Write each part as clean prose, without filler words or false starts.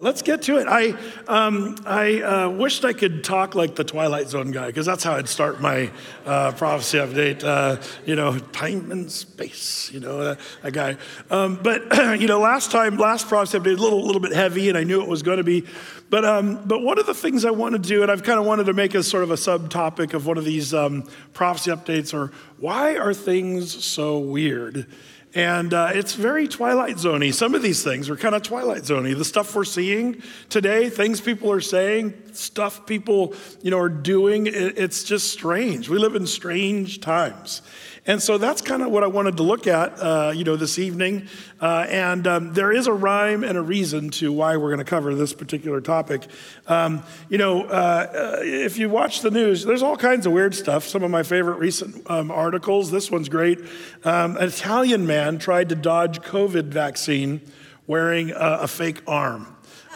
let's get to it. I wished I could talk like the Twilight Zone guy, because that's how I'd start my prophecy update. Time and space, a guy. But last prophecy update, a little bit heavy, and I knew it was going to be. But one of the things I want to do, and I've kind of wanted to make as sort of a subtopic of one of these prophecy updates, are why are things so weird? And it's very Twilight Zone-y. Some of these things are kind of Twilight Zone-y. The stuff we're seeing today, things people are saying, stuff people, are doing, it's just strange. We live in strange times. And so that's kind of what I wanted to look at, this evening. And there is a rhyme and a reason to why we're going to cover this particular topic. If you watch the news, there's all kinds of weird stuff. Some of my favorite recent articles, this one's great. An Italian man tried to dodge COVID vaccine wearing a fake arm.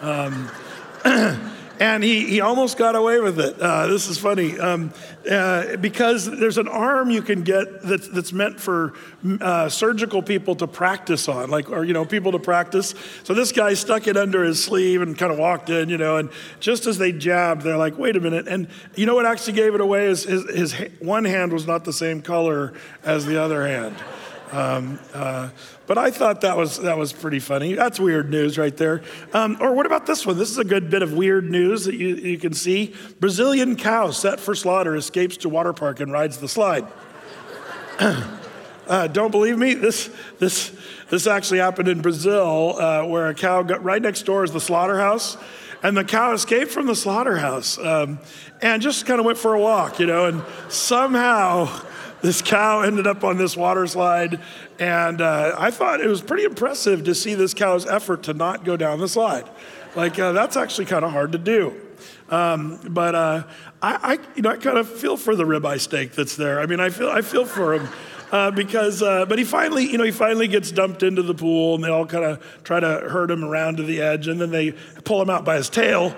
And he almost got away with it. This is funny because there's an arm you can get that's meant for surgical people to practice on, people to practice. So this guy stuck it under his sleeve and kind of walked in, and just as they jabbed, they're like, wait a minute. And what actually gave it away is his one hand was not the same color as the other hand. But I thought that was pretty funny. That's weird news right there. Or what about this one? This is a good bit of weird news that you can see. Brazilian cow set for slaughter escapes to water park and rides the slide. Don't believe me? This actually happened in Brazil, where a cow got right next door is the slaughterhouse. And the cow escaped from the slaughterhouse and just kind of went for a walk, and somehow this cow ended up on this water slide, and I thought it was pretty impressive to see this cow's effort to not go down the slide. That's actually kind of hard to do. But I kind of feel for the ribeye steak that's there. I mean, I feel for him because, but he finally gets dumped into the pool, and they all kind of try to herd him around to the edge, and then they pull him out by his tail.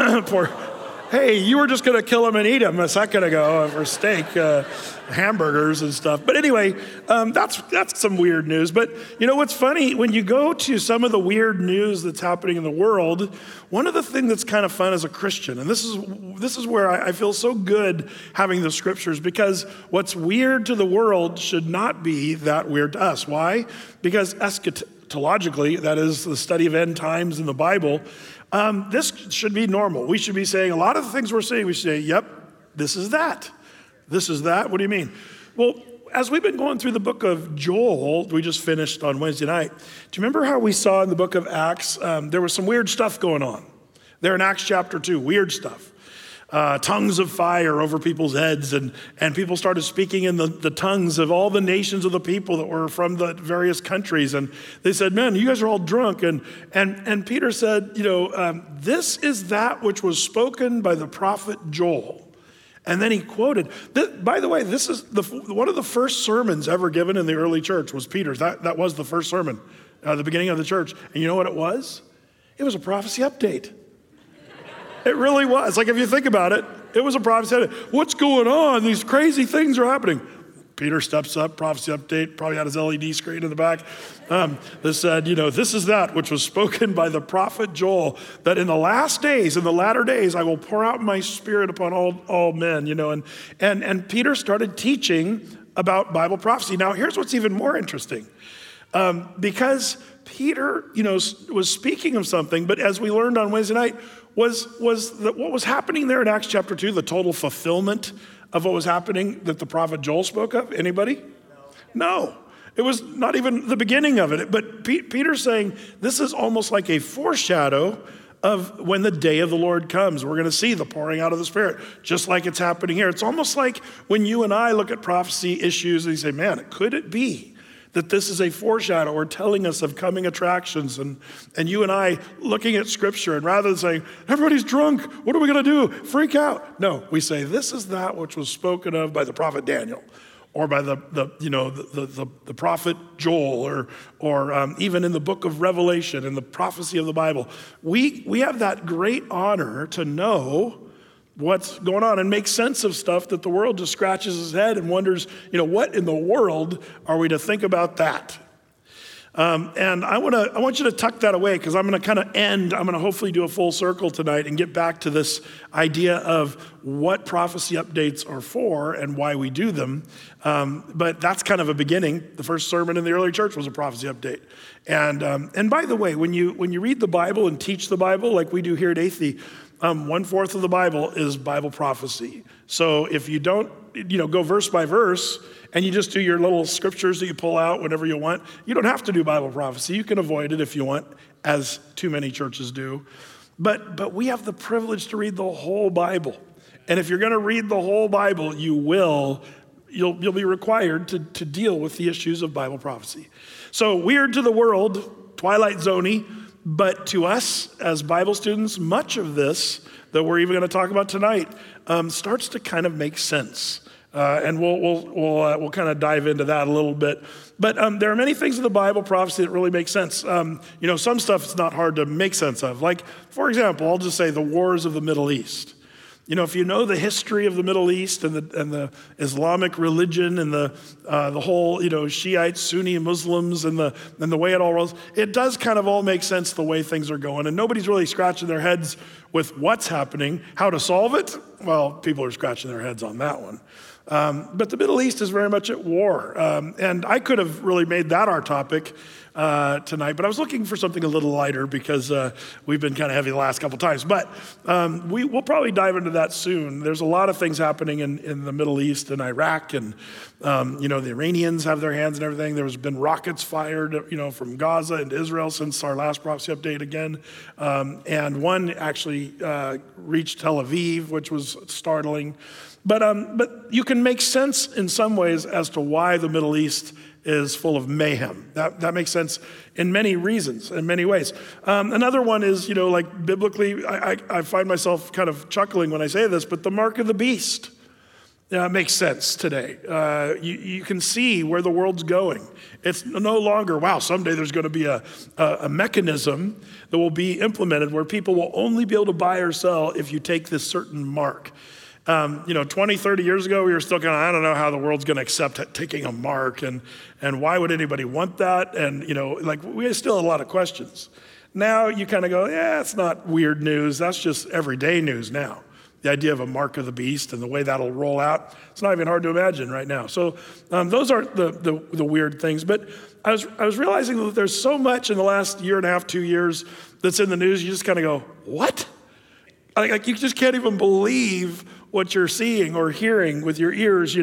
Hey, you were just going to kill him and eat him a second ago for steak, hamburgers and stuff. But anyway, that's some weird news. But what's funny, when you go to some of the weird news that's happening in the world, one of the things that's kind of fun as a Christian, and this is where I feel so good having the scriptures, because what's weird to the world should not be that weird to us. Why? Because eschatologically, that is the study of end times in the Bible, this should be normal. We should be saying a lot of the things we're saying, we should say, yep, this is that. This is that. What do you mean? Well, as we've been going through the book of Joel, we just finished on Wednesday night. Do you remember how we saw in the book of Acts, there was some weird stuff going on there in Acts chapter 2, weird stuff. Tongues of fire over people's heads, and people started speaking in the tongues of all the nations of the people that were from the various countries. And they said, man, you guys are all drunk. And Peter said, this is that which was spoken by the prophet Joel. And then he quoted, by the way, this is one of the first sermons ever given in the early church was Peter's. That was the first sermon, the beginning of the church. And you know what it was? It was a prophecy update. It really was. If you think about it, it was a prophecy update. What's going on? These crazy things are happening. Peter steps up, prophecy update, probably had his LED screen in the back. That said, this is that which was spoken by the prophet Joel, that in the last days, in the latter days, I will pour out my spirit upon all men, And Peter started teaching about Bible prophecy. Now, here's what's even more interesting. Because Peter, was speaking of something, but as we learned on Wednesday night, was that what was happening there in Acts chapter 2, the total fulfillment of what was happening that the prophet Joel spoke of? Anybody? No. It was not even the beginning of it. But Peter's saying this is almost like a foreshadow of when the day of the Lord comes. We're going to see the pouring out of the Spirit, just like it's happening here. It's almost like when you and I look at prophecy issues and you say, man, could it be that this is a foreshadow or telling us of coming attractions, and you and I looking at scripture, and rather than saying, everybody's drunk, what are we going to do? Freak out. No, we say, this is that which was spoken of by the prophet Daniel, or by the prophet Joel, or even in the book of Revelation, in the prophecy of the Bible. We have that great honor to know what's going on and make sense of stuff that the world just scratches its head and wonders, what in the world are we to think about that? And I want you to tuck that away because I'm going to hopefully do a full circle tonight and get back to this idea of what prophecy updates are for and why we do them. But that's kind of a beginning. The first sermon in the early church was a prophecy update. And by the way, when you read the Bible and teach the Bible like we do here at Athey, 1/4 of the Bible is Bible prophecy. So if you don't, go verse by verse and you just do your little scriptures that you pull out whenever you want, you don't have to do Bible prophecy. You can avoid it if you want, as too many churches do. But we have the privilege to read the whole Bible. And if you're going to read the whole Bible, you'll be required to deal with the issues of Bible prophecy. So weird to the world, Twilight Zone-y, but to us as Bible students, much of this that we're even going to talk about tonight starts to kind of make sense. And we'll kind of dive into that a little bit. But there are many things in the Bible prophecy that really make sense. Some stuff is not hard to make sense of. Like, for example, I'll just say the wars of the Middle East. If you know the history of the Middle East and the Islamic religion and the whole, Shiites, Sunni Muslims and the way it all rolls, it does kind of all make sense the way things are going. And nobody's really scratching their heads with what's happening. How to solve it? Well, people are scratching their heads on that one. But the Middle East is very much at war. And I could have really made that our topic tonight, but I was looking for something a little lighter because we've been kind of heavy the last couple times. But we'll probably dive into that soon. There's a lot of things happening in the Middle East and Iraq, and the Iranians have their hands in everything. There's been rockets fired, from Gaza into Israel since our last prophecy update again. And one actually reached Tel Aviv, which was startling. But you can make sense in some ways as to why the Middle East is full of mayhem. That makes sense in many reasons, in many ways. Another one is, like biblically, I find myself kind of chuckling when I say this, but the mark of the beast makes sense today. You can see where the world's going. It's no longer, wow, someday there's going to be a mechanism that will be implemented where people will only be able to buy or sell if you take this certain mark. 20, 30 years ago, we were still kind of, I don't know how the world's going to accept taking a mark and why would anybody want that? And, we still have a lot of questions. Now you kind of go, yeah, it's not weird news. That's just everyday news now. The idea of a mark of the beast and the way that'll roll out, it's not even hard to imagine right now. So those aren't the weird things. But I was realizing that there's so much in the last year and a half, 2 years that's in the news. You just kind of go, what? Like you just can't even believe what you're seeing or hearing with your ears,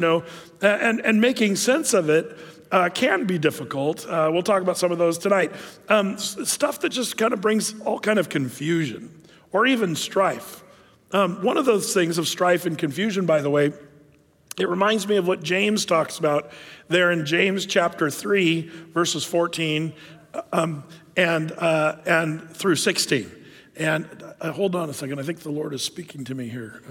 and making sense of it can be difficult. We'll talk about some of those tonight. Stuff that just kind of brings all kind of confusion or even strife. One of those things of strife and confusion, by the way, it reminds me of what James talks about there in James chapter 3, verses 14 and through 16. And hold on a second. I think the Lord is speaking to me here.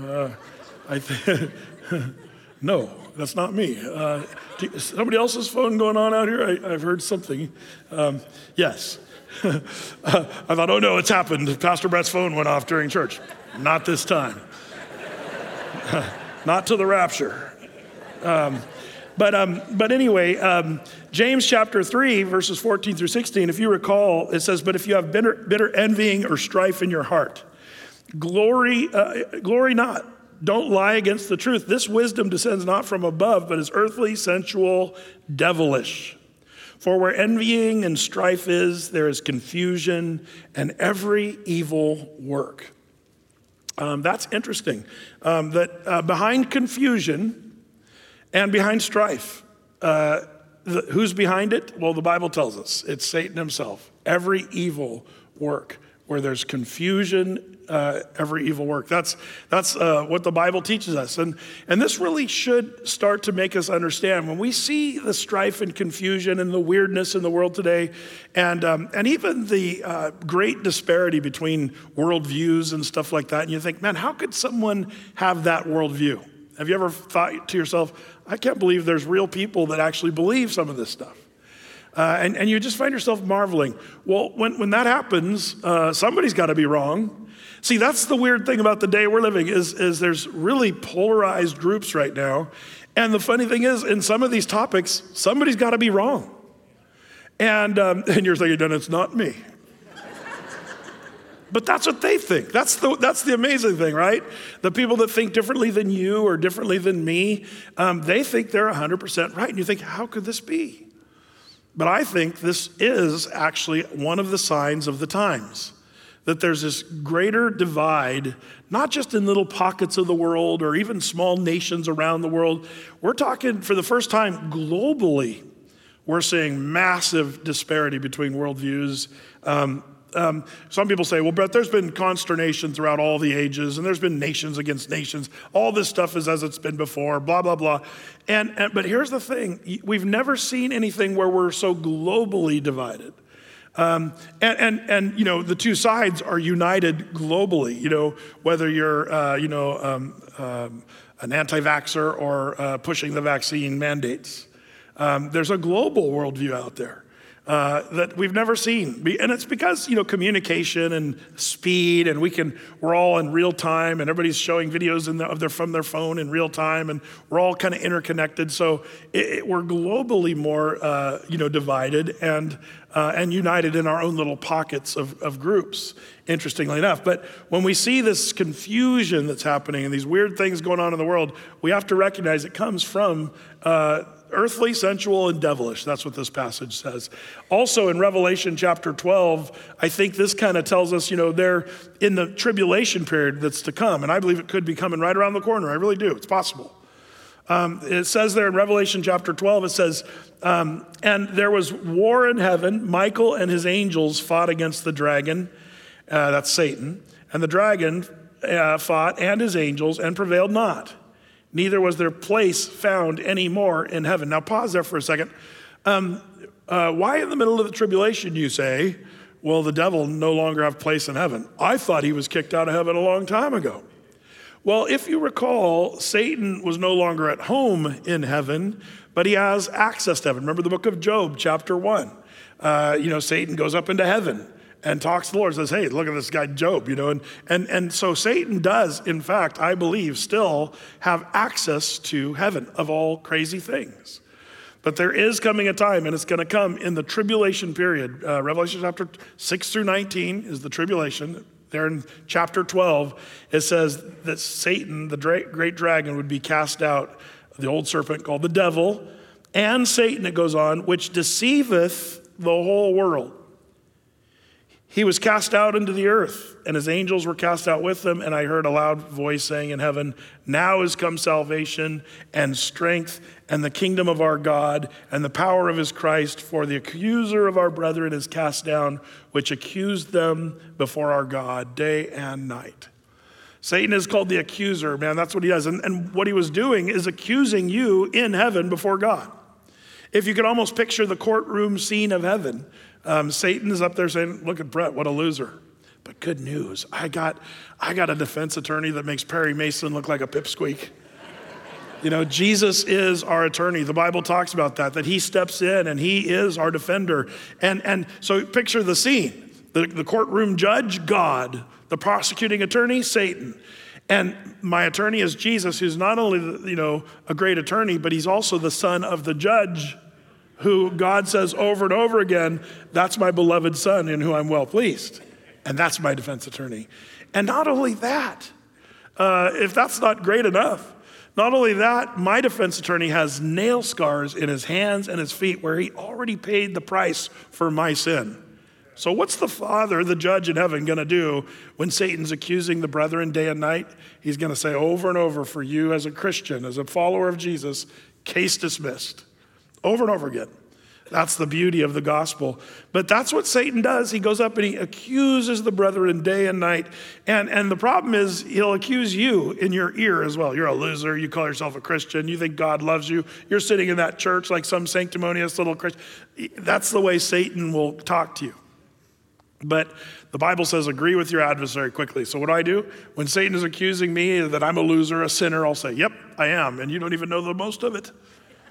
No, that's not me. Somebody else's phone going on out here? I've heard something. Yes. I thought, oh no, it's happened. Pastor Brett's phone went off during church. Not this time. Not to the rapture. But anyway, James chapter 3, verses 14 through 16, if you recall, it says, but if you have bitter envying or strife in your heart, glory not. Don't lie against the truth. This wisdom descends not from above, but is earthly, sensual, devilish. For where envying and strife is, there is confusion and every evil work. That's interesting. That behind confusion and behind strife, who's behind it? Well, the Bible tells us it's Satan himself. Every evil work, where there's confusion, every evil work. That's what the Bible teaches us. And this really should start to make us understand when we see the strife and confusion and the weirdness in the world today, and even the great disparity between worldviews and stuff like that. And you think, man, how could someone have that worldview? Have you ever thought to yourself, I can't believe there's real people that actually believe some of this stuff? And you just find yourself marveling. Well, when that happens, somebody's got to be wrong. See, that's the weird thing about the day we're living is there's really polarized groups right now. And the funny thing is, in some of these topics, somebody's got to be wrong. And you're thinking, then it's not me. But that's what they think. That's the amazing thing, right? The people that think differently than you or differently than me, they think they're 100% right. And you think, how could this be? But I think this is actually one of the signs of the times, that there's this greater divide, not just in little pockets of the world or even small nations around the world. We're talking, for the first time globally, we're seeing massive disparity between worldviews. Some people say, well, Brett, there's been consternation throughout all the ages, and there's been nations against nations. All this stuff is as it's been before, blah, blah, blah. But here's the thing. We've never seen anything where we're so globally divided. The two sides are united globally, whether you're, an anti-vaxxer or pushing the vaccine mandates. There's a global worldview out there. That we've never seen. And it's because, communication and speed, and we're all in real time, and everybody's showing videos from their phone in real time, and we're all kind of interconnected. So we're globally more, divided and united in our own little pockets of groups, interestingly enough. But when we see this confusion that's happening and these weird things going on in the world, we have to recognize it comes from earthly, sensual, and devilish. That's what this passage says. Also in Revelation chapter 12, I think this kind of tells us, they're in the tribulation period that's to come. And I believe it could be coming right around the corner. I really do. It's possible. It says there in Revelation chapter 12, it says, and there was war in heaven. Michael and his angels fought against the dragon. That's Satan. And the dragon fought and his angels and prevailed not. Neither was their place found any more in heaven. Now pause there for a second. Why in the middle of the tribulation, you say, will the devil no longer have place in heaven? I thought he was kicked out of heaven a long time ago. Well, if you recall, Satan was no longer at home in heaven, but he has access to heaven. Remember the book of Job, chapter 1. Satan goes up into heaven and talks to the Lord, says, hey, look at this guy Job, and so Satan does, in fact, I believe, still have access to heaven of all crazy things. But there is coming a time, and it's going to come in the tribulation period. Revelation chapter 6 through 19 is the tribulation. There in chapter 12, it says that Satan, the great dragon, would be cast out, the old serpent called the devil, and Satan, it goes on, which deceiveth the whole world. He was cast out into the earth, and his angels were cast out with him. And I heard a loud voice saying in heaven, now is come salvation and strength and the kingdom of our God and the power of his Christ. For the accuser of our brethren is cast down, which accused them before our God day and night. Satan is called the accuser, man. That's what he does. And what he was doing is accusing you in heaven before God. If you could almost picture the courtroom scene of heaven, Satan is up there saying, look at Brett, what a loser. But good news, I got a defense attorney that makes Perry Mason look like a pipsqueak. Jesus is our attorney. The Bible talks about that he steps in and he is our defender. And so picture the scene. The courtroom judge, God. The prosecuting attorney, Satan. And my attorney is Jesus, who's not only, a great attorney, but he's also the son of the judge, who God says over and over again, that's my beloved son in whom I'm well pleased. And that's my defense attorney. And not only that, if that's not great enough, not only that, my defense attorney has nail scars in his hands and his feet where he already paid the price for my sin. So what's the Father, the judge in heaven, going to do when Satan's accusing the brethren day and night? He's going to say over and over, for you as a Christian, as a follower of Jesus, case dismissed. Over and over again. That's the beauty of the gospel. But that's what Satan does. He goes up and he accuses the brethren day and night. And the problem is he'll accuse you in your ear as well. You're a loser. You call yourself a Christian. You think God loves you. You're sitting in that church like some sanctimonious little Christian. That's the way Satan will talk to you. But the Bible says, agree with your adversary quickly. So what do? When Satan is accusing me that I'm a loser, a sinner, I'll say, yep, I am. And you don't even know the most of it.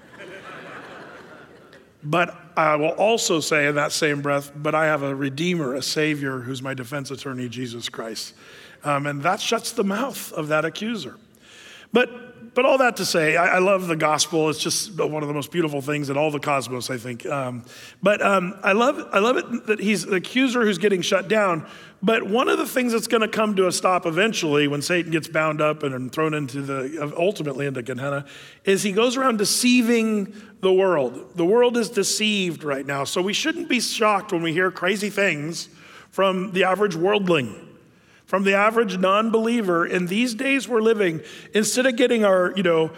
But I will also say in that same breath, but I have a Redeemer, a Savior, who's my defense attorney, Jesus Christ. And that shuts the mouth of that accuser. But but all that to say, I love the gospel. It's just one of the most beautiful things in all the cosmos, I think. But I love it that he's the accuser who's getting shut down. But one of the things that's going to come to a stop eventually when Satan gets bound up and thrown into ultimately into Gehenna is he goes around deceiving the world. The world is deceived right now. So we shouldn't be shocked when we hear crazy things from the average worldling, from the average non-believer. In these days we're living, instead of getting our,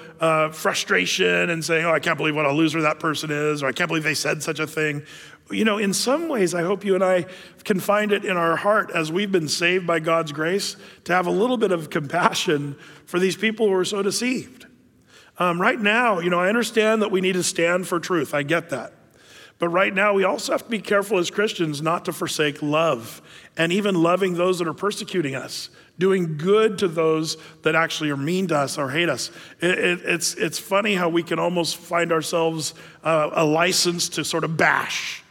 frustration and saying, oh, I can't believe what a loser that person is, or I can't believe they said such a thing. In some ways, I hope you and I can find it in our heart as we've been saved by God's grace to have a little bit of compassion for these people who are so deceived. Right now, I understand that we need to stand for truth. I get that. But right now, we also have to be careful as Christians not to forsake love and even loving those that are persecuting us, doing good to those that actually are mean to us or hate us. It's funny how we can almost find ourselves a license to sort of bash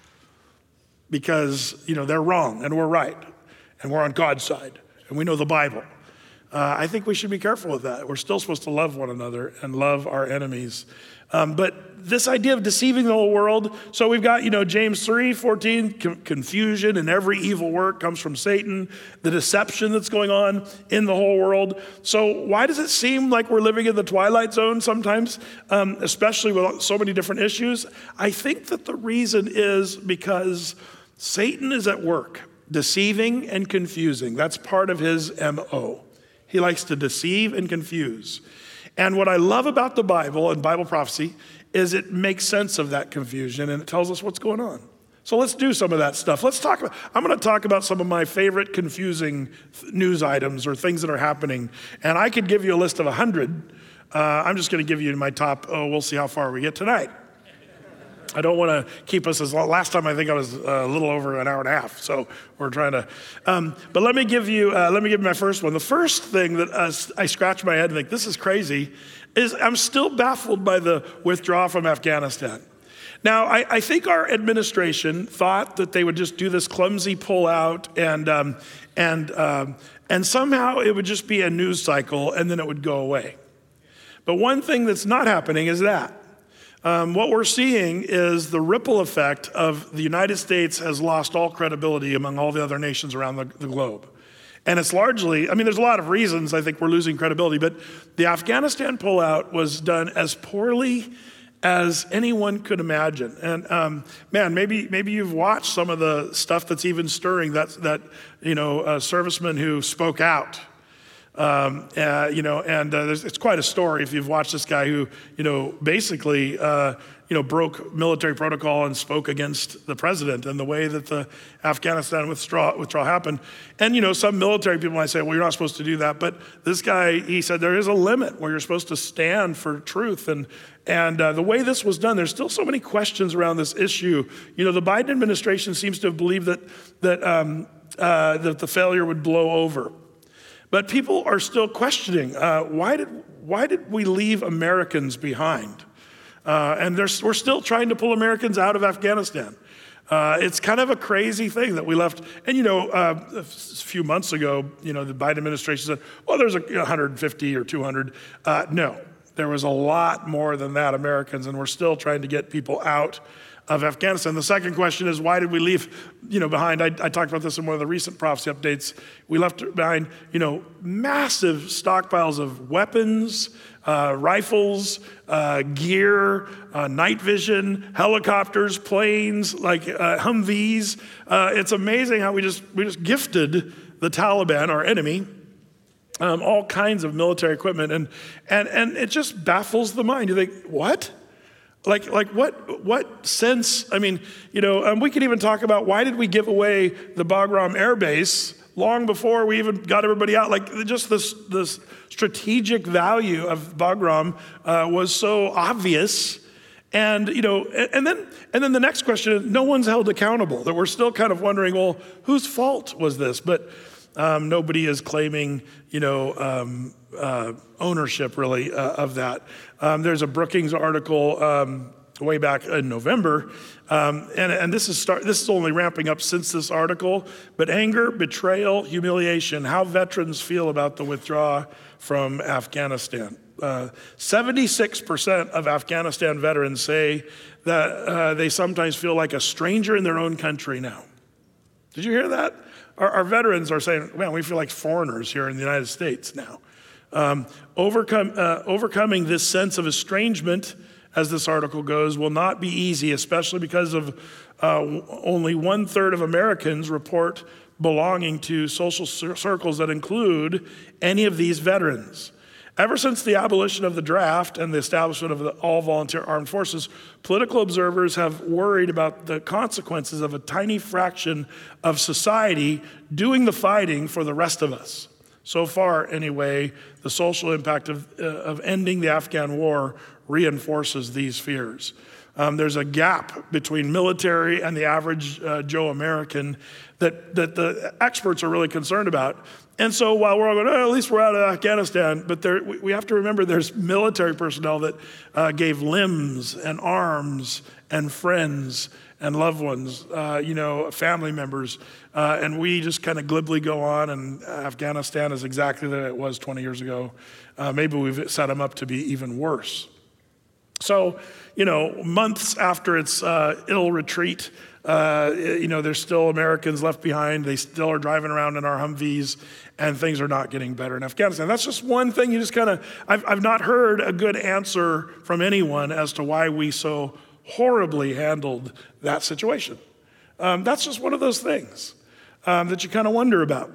because, they're wrong and we're right and we're on God's side and we know the Bible. I think we should be careful with that. We're still supposed to love one another and love our enemies. But this idea of deceiving the whole world, so we've got, James 3:14, confusion and every evil work comes from Satan, the deception that's going on in the whole world. So why does it seem like we're living in the twilight zone sometimes, especially with so many different issues? I think that the reason is because Satan is at work, deceiving and confusing. That's part of his MO. He likes to deceive and confuse. And what I love about the Bible and Bible prophecy is it makes sense of that confusion and it tells us what's going on. So let's do some of that stuff. I'm going to talk about some of my favorite confusing news items or things that are happening. And I could give you a list of 100. I'm just going to give you my top, we'll see how far we get tonight. I don't want to keep us as long. Last time I think I was a little over an hour and a half, so we're trying to. But let me give you my first one. The first thing that I scratch my head and think this is crazy is I'm still baffled by the withdrawal from Afghanistan. Now I think our administration thought that they would just do this clumsy pullout and somehow it would just be a news cycle and then it would go away. But one thing that's not happening is that. What we're seeing is the ripple effect of the United States has lost all credibility among all the other nations around the globe. And it's largely, there's a lot of reasons I think we're losing credibility, but the Afghanistan pullout was done as poorly as anyone could imagine. And maybe you've watched some of the stuff that's even stirring, that serviceman who spoke out. It's quite a story if you've watched this guy who, basically, broke military protocol and spoke against the president and the way that the Afghanistan withdrawal happened. And, some military people might say, well, you're not supposed to do that. But this guy, he said there is a limit where you're supposed to stand for truth. And the way this was done, there's still so many questions around this issue. The Biden administration seems to have believed that the failure would blow over. But people are still questioning, why did we leave Americans behind? And we're still trying to pull Americans out of Afghanistan. It's kind of a crazy thing that we left. And, a few months ago, the Biden administration said, well, there's 150 or 200. No, there was a lot more than that Americans, and we're still trying to get people out of Afghanistan. The second question is, why did we leave, behind? I talked about this in one of the recent prophecy updates. We left behind, massive stockpiles of weapons, rifles, gear, night vision, helicopters, planes, like Humvees. It's amazing how we just gifted the Taliban, our enemy, all kinds of military equipment, and it just baffles the mind. You think, what? Like what sense? We could even talk about why did we give away the Bagram Air Base long before we even got everybody out? Like just this strategic value of Bagram was so obvious, and and then the next question is no one's held accountable. That we're still kind of wondering, well, whose fault was this? But nobody is claiming ownership really of that. There's a Brookings article way back in November, and this is only ramping up since this article. But anger, betrayal, humiliation, how veterans feel about the withdrawal from Afghanistan. 76% of Afghanistan veterans say that they sometimes feel like a stranger in their own country now. Did you hear that? Our veterans are saying, man, we feel like foreigners here in the United States now. Overcoming this sense of estrangement, as this article goes, will not be easy, especially because of only 1/3 of Americans report belonging to social circles that include any of these veterans. Ever since the abolition of the draft and the establishment of the all-volunteer armed forces, political observers have worried about the consequences of a tiny fraction of society doing the fighting for the rest of us. So far, anyway, the social impact of ending the Afghan war reinforces these fears. There's a gap between military and the average Joe American that the experts are really concerned about. And so while we're all going, at least we're out of Afghanistan, but we have to remember there's military personnel that gave limbs and arms and friends and loved ones, family members. And we just kind of glibly go on, and Afghanistan is exactly that it was 20 years ago. Maybe we've set them up to be even worse. So, months after its ill retreat, there's still Americans left behind. They still are driving around in our Humvees, and things are not getting better in Afghanistan. That's just one thing you just I've not heard a good answer from anyone as to why we so horribly handled that situation. That's just one of those things that you kind of wonder about.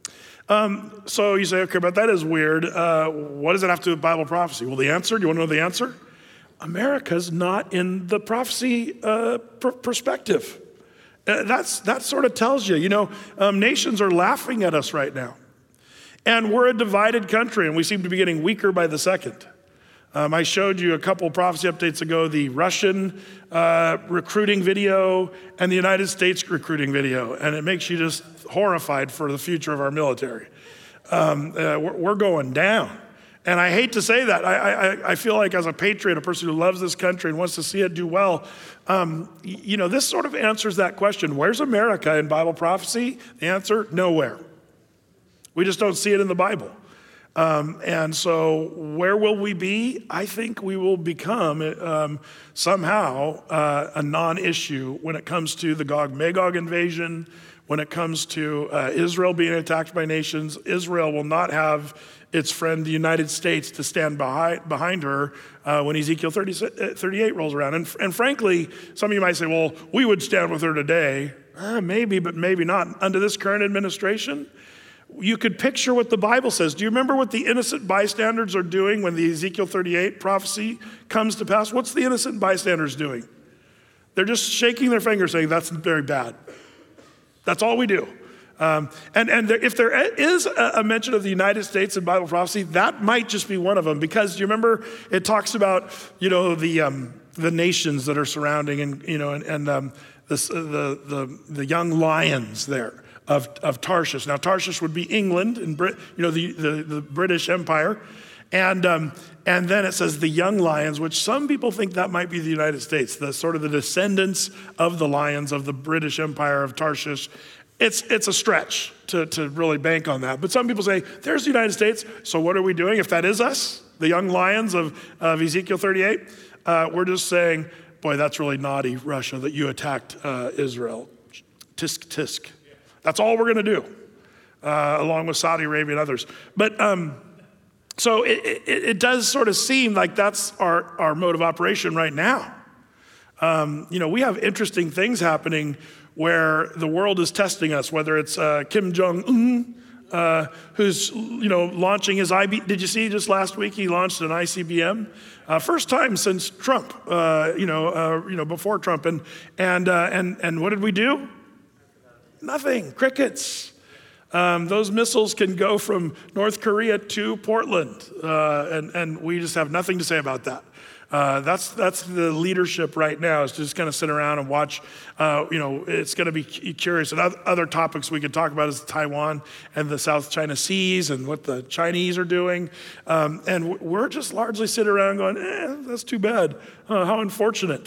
So you say, okay, but that is weird. What does it have to do with Bible prophecy? Well, the answer, do you want to know the answer? America's not in the prophecy perspective. That sort of tells you, nations are laughing at us right now. And we're a divided country, and we seem to be getting weaker by the second. I showed you a couple prophecy updates ago, the Russian recruiting video and the United States recruiting video, and it makes you just horrified for the future of our military. We're going down. And I hate to say that. I feel like as a patriot, a person who loves this country and wants to see it do well, this sort of answers that question. Where's America in Bible prophecy? The answer, nowhere. We just don't see it in the Bible. And so where will we be? I think we will become somehow a non-issue when it comes to the Gog-Magog invasion, when it comes to Israel being attacked by nations. Israel will not have its friend, the United States, to stand behind her when Ezekiel 38 rolls around. And frankly, some of you might say, well, we would stand with her today. Maybe, but maybe not. Under this current administration, you could picture what the Bible says. Do you remember what the innocent bystanders are doing when the Ezekiel 38 prophecy comes to pass? What's the innocent bystanders doing? They're just shaking their fingers saying, that's very bad. That's all we do. And if there is a mention of the United States in Bible prophecy, that might just be one of them, because you remember it talks about the nations that are surrounding the young lions there of Tarshish. Now Tarshish would be England and the British Empire, and then it says the young lions, which some people think that might be the United States, the sort of the descendants of the lions of the British Empire of Tarshish. It's a stretch to really bank on that. But some people say, there's the United States, so what are we doing? If that is us, the young lions of Ezekiel 38, we're just saying, boy, that's really naughty, Russia, that you attacked Israel. Tisk, tisk. That's all we're going to do, along with Saudi Arabia and others. But so it does sort of seem like that's our mode of operation right now. We have interesting things happening where the world is testing us, whether it's Kim Jong-un, who's launching his Did you see just last week he launched an ICBM? First time since Trump, before Trump. And what did we do? Nothing, crickets. Those missiles can go from North Korea to Portland, and we just have nothing to say about that. That's the leadership right now, is to just kind of sit around and watch. It's going to be curious. And other topics we could talk about is Taiwan and the South China Seas and what the Chinese are doing. And we're just largely sitting around going, that's too bad. How unfortunate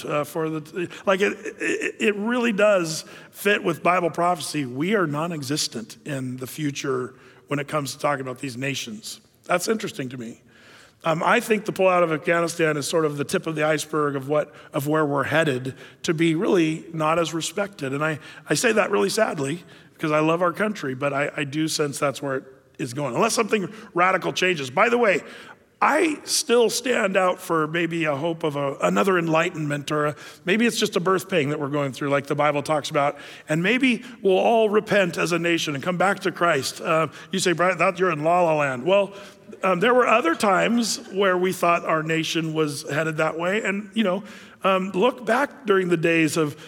it really does fit with Bible prophecy. We are non-existent in the future when it comes to talking about these nations. That's interesting to me. I think the pullout of Afghanistan is sort of the tip of the iceberg of where we're headed to be really not as respected. And I say that really sadly because I love our country, but I do sense that's where it is going, unless something radical changes. By the way, I still stand out for maybe a hope of another enlightenment, or maybe it's just a birth pain that we're going through, like the Bible talks about, and maybe we'll all repent as a nation and come back to Christ. You say, Brian, that you're in La La Land. Well, there were other times where we thought our nation was headed that way, and look back during the days of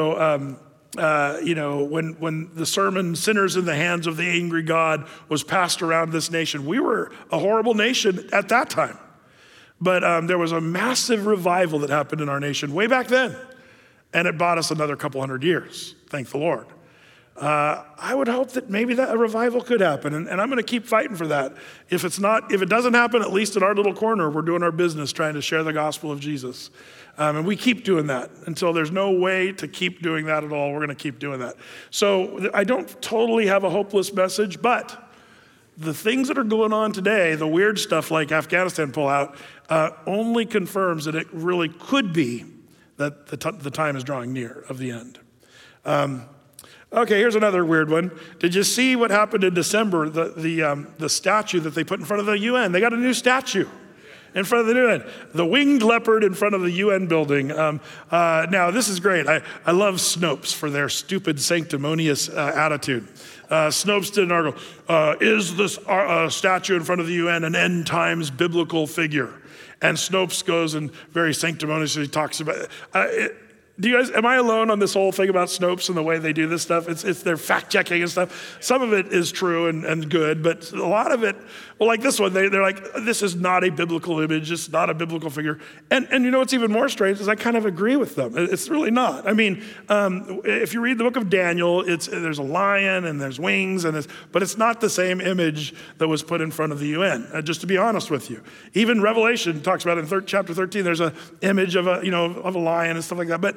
when the sermon "Sinners in the Hands of the Angry God" was passed around this nation. We were a horrible nation at that time, but there was a massive revival that happened in our nation way back then, and it bought us another couple hundred years. Thank the Lord. I would hope that maybe that a revival could happen, and I'm going to keep fighting for that. If it doesn't happen, at least in our little corner, we're doing our business trying to share the gospel of Jesus. And we keep doing that until there's no way to keep doing that at all. We're going to keep doing that. So I don't totally have a hopeless message, but the things that are going on today, the weird stuff like Afghanistan pullout, only confirms that it really could be that the time is drawing near of the end. Okay, here's another weird one. Did you see what happened in December? The statue that they put in front of the UN. They got a new statue in front of the UN. The winged leopard in front of the UN building. Now, this is great. I love Snopes for their stupid sanctimonious attitude. Snopes did an article. Is this statue in front of the UN an end times biblical figure? And Snopes goes and very sanctimoniously talks about it. Am I alone on this whole thing about Snopes and the way they do this stuff? It's their fact checking and stuff. Some of it is true and good, but a lot of it, well, like this one, they're like, this is not a biblical image. It's not a biblical figure. And you know what's even more strange is I kind of agree with them. It's really not. I mean, if you read the book of Daniel, there's a lion and there's wings, but it's not the same image that was put in front of the UN, just to be honest with you. Even Revelation talks about in chapter 13, there's an image of a lion and stuff like that.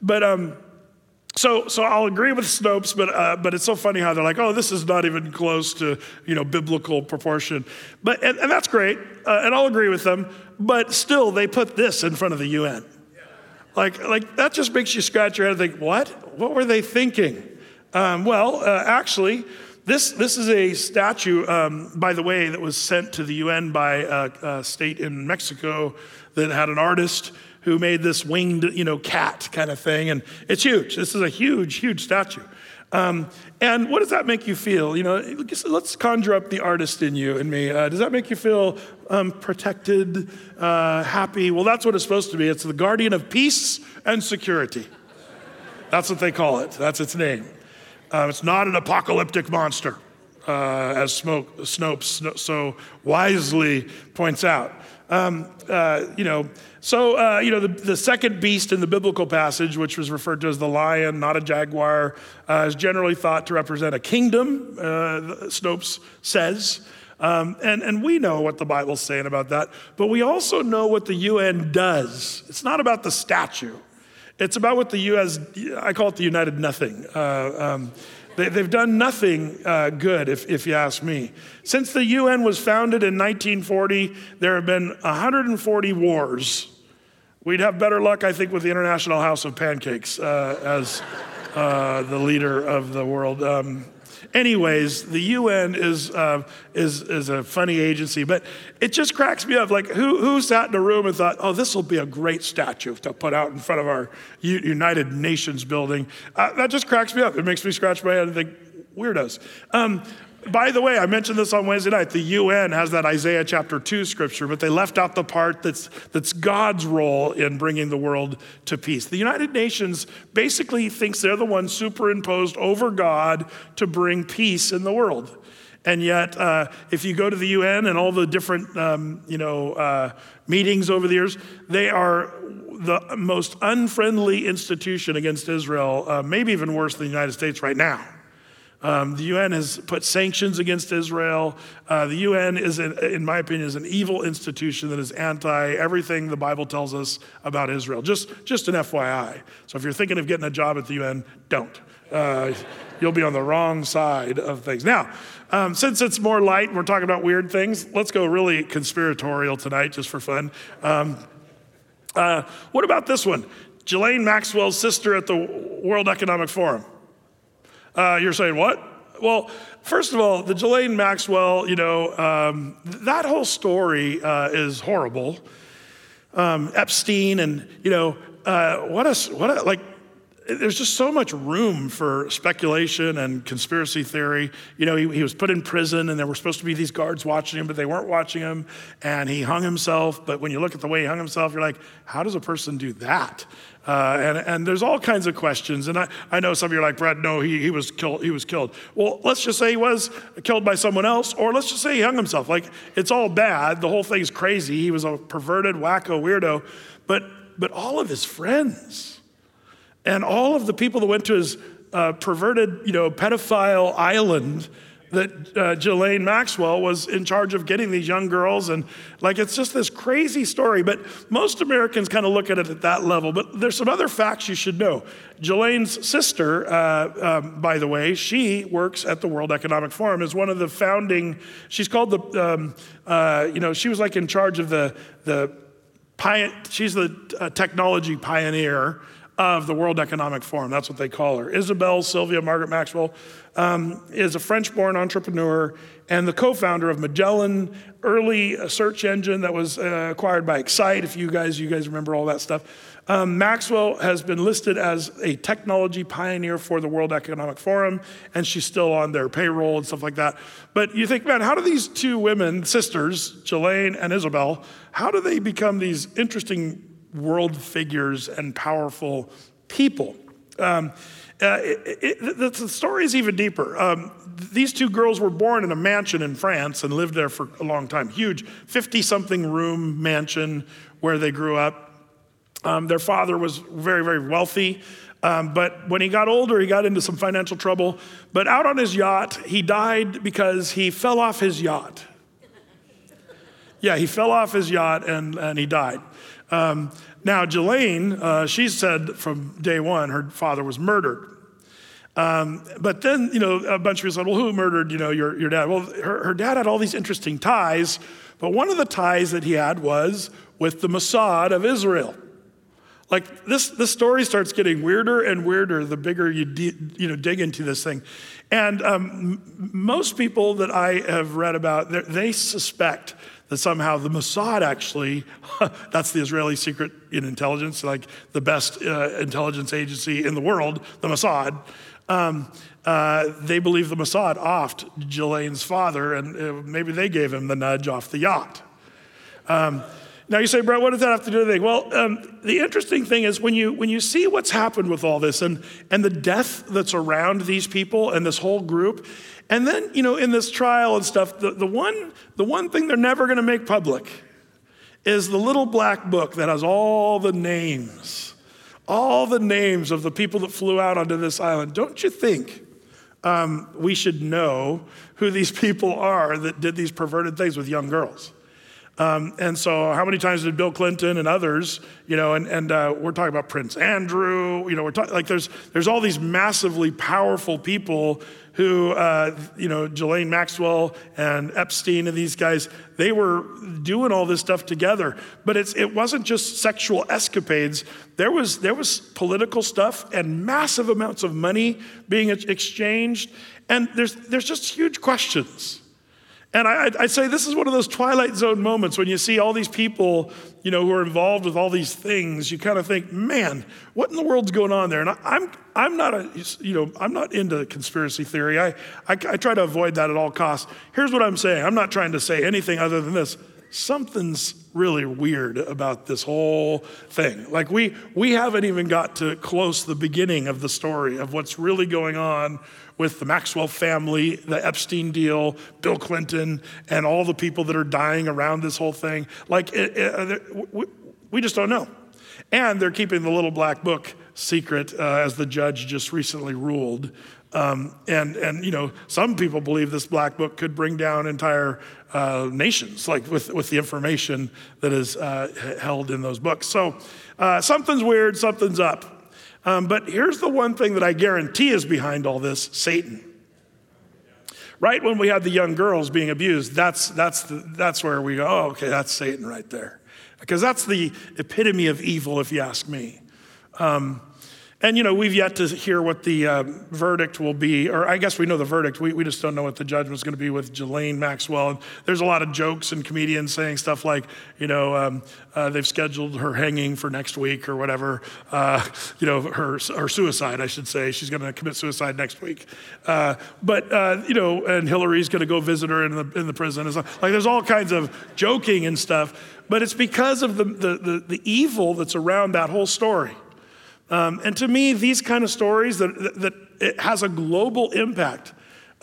So I'll agree with Snopes, but it's so funny how they're like, oh, this is not even close to biblical proportion, and that's great, and I'll agree with them. But still, they put this in front of the UN, like that just makes you scratch your head and think, what were they thinking? Actually, this is a statue, by the way, that was sent to the UN by a state in Mexico that had an artist who made this winged, cat kind of thing. And it's huge. This is a huge, huge statue. And what does that make you feel? Let's conjure up the artist in you and me. Does that make you feel protected, happy? Well, that's what it's supposed to be. It's the guardian of peace and security. That's what they call it. That's its name. It's not an apocalyptic monster, as Snopes so wisely points out. The second beast in the biblical passage, which was referred to as the lion, not a jaguar, is generally thought to represent a kingdom, Snopes says. And we know what the Bible's saying about that, but we also know what the UN does. It's not about the statue. It's about what the U.S., I call it the United Nothing. They've done nothing good, if you ask me. Since the UN was founded in 1940, there have been 140 wars. We'd have better luck, I think, with the International House of Pancakes as the leader of the world. Anyways, the UN is a funny agency, but it just cracks me up. Like, who sat in a room and thought, oh, this will be a great statue to put out in front of our United Nations building? That just cracks me up. It makes me scratch my head and think, weirdos. By the way, I mentioned this on Wednesday night. The UN has that Isaiah chapter 2 scripture, but they left out the part that's God's role in bringing the world to peace. The United Nations basically thinks they're the ones superimposed over God to bring peace in the world. And yet, if you go to the UN and all the different meetings over the years, they are the most unfriendly institution against Israel, maybe even worse than the United States right now. The UN has put sanctions against Israel. The UN is, in my opinion, is an evil institution that is anti everything the Bible tells us about Israel. Just an FYI. So if you're thinking of getting a job at the UN, don't. You'll be on the wrong side of things. Now, since it's more light and we're talking about weird things, let's go really conspiratorial tonight just for fun. What about this one? Ghislaine Maxwell's sister at the World Economic Forum. You're saying what? Well, first of all, the Ghislaine Maxwell, that whole story is horrible. Epstein and, there's just so much room for speculation and conspiracy theory. He was put in prison and there were supposed to be these guards watching him, but they weren't watching him. And he hung himself. But when you look at the way he hung himself, you're like, how does a person do that? And there's all kinds of questions. And I know some of you are like, Brad, no, he was killed. He was killed. Well, let's just say he was killed by someone else, or let's just say he hung himself. Like, it's all bad. The whole thing's crazy. He was a perverted, wacko weirdo. But all of his friends and all of the people that went to his perverted, pedophile island that Ghislaine Maxwell was in charge of getting these young girls. And it's just this crazy story. But most Americans kind of look at it at that level. But there's some other facts you should know. Ghislaine's sister, by the way, she works at the World Economic Forum, is one of the founding, she's called she was in charge of she's the technology pioneer of the World Economic Forum. That's what they call her. Isabel Sylvia Margaret Maxwell is a French-born entrepreneur and the co-founder of Magellan, early search engine that was acquired by Excite, if you guys remember all that stuff. Maxwell has been listed as a technology pioneer for the World Economic Forum, and she's still on their payroll and stuff like that. But you think, man, how do these two women, sisters, Ghislaine and Isabel, how do they become these interesting world figures and powerful people? The story is even deeper. These two girls were born in a mansion in France and lived there for a long time. Huge 50-something room mansion where they grew up. Their father was very, very wealthy. But when he got older, he got into some financial trouble. But out on his yacht, he died because he fell off his yacht. Yeah, he fell off his yacht and he died. Now, Ghislaine, she said from day one her father was murdered. But then, a bunch of people said, well, who murdered, your dad? Well, her dad had all these interesting ties, but one of the ties that he had was with the Mossad of Israel. This story starts getting weirder and weirder the bigger you dig into this thing. And most people that I have read about, they suspect that somehow the Mossad actually, that's the Israeli secret intelligence, the best intelligence agency in the world, the Mossad. They believe the Mossad offed Ghislaine's father, and maybe they gave him the nudge off the yacht. Now you say, Brett, what does that have to do with anything? Well, the interesting thing is when you see what's happened with all this and the death that's around these people and this whole group, and then, in this trial and stuff, the one thing they're never going to make public is the little black book that has all the names of the people that flew out onto this island. Don't you think we should know who these people are that did these perverted things with young girls? And so how many times did Bill Clinton and others, and we're talking about Prince Andrew, we're talking, there's all these massively powerful people who, Ghislaine Maxwell and Epstein and these guys, they were doing all this stuff together. But it wasn't just sexual escapades. There was political stuff and massive amounts of money being exchanged. And there's just huge questions. And I'd say this is one of those Twilight Zone moments when you see all these people, who are involved with all these things. You kind of think, man, what in the world's going on there? And I'm not into conspiracy theory. I try to avoid that at all costs. Here's what I'm saying. I'm not trying to say anything other than this. Something's really weird about this whole thing. We haven't even got to close the beginning of the story of what's really going on with the Maxwell family, the Epstein deal, Bill Clinton, and all the people that are dying around this whole thing. We just don't know. And they're keeping the little black book secret, as the judge just recently ruled. And some people believe this black book could bring down entire nations, like with the information that is held in those books. So something's weird, something's up. But here's the one thing that I guarantee is behind all this: Satan. Right when we had the young girls being abused, that's where we go, oh, okay, that's Satan right there. Because that's the epitome of evil, if you ask me. And we've yet to hear what the verdict will be, or I guess we know the verdict. We just don't know what the judgment's going to be with Ghislaine Maxwell. And there's a lot of jokes and comedians saying stuff like, they've scheduled her hanging for next week or whatever. Her suicide, I should say. She's going to commit suicide next week. And Hillary's going to go visit her in the prison. It's like there's all kinds of joking and stuff, but it's because of the evil that's around that whole story. And to me, these kind of stories that it has a global impact.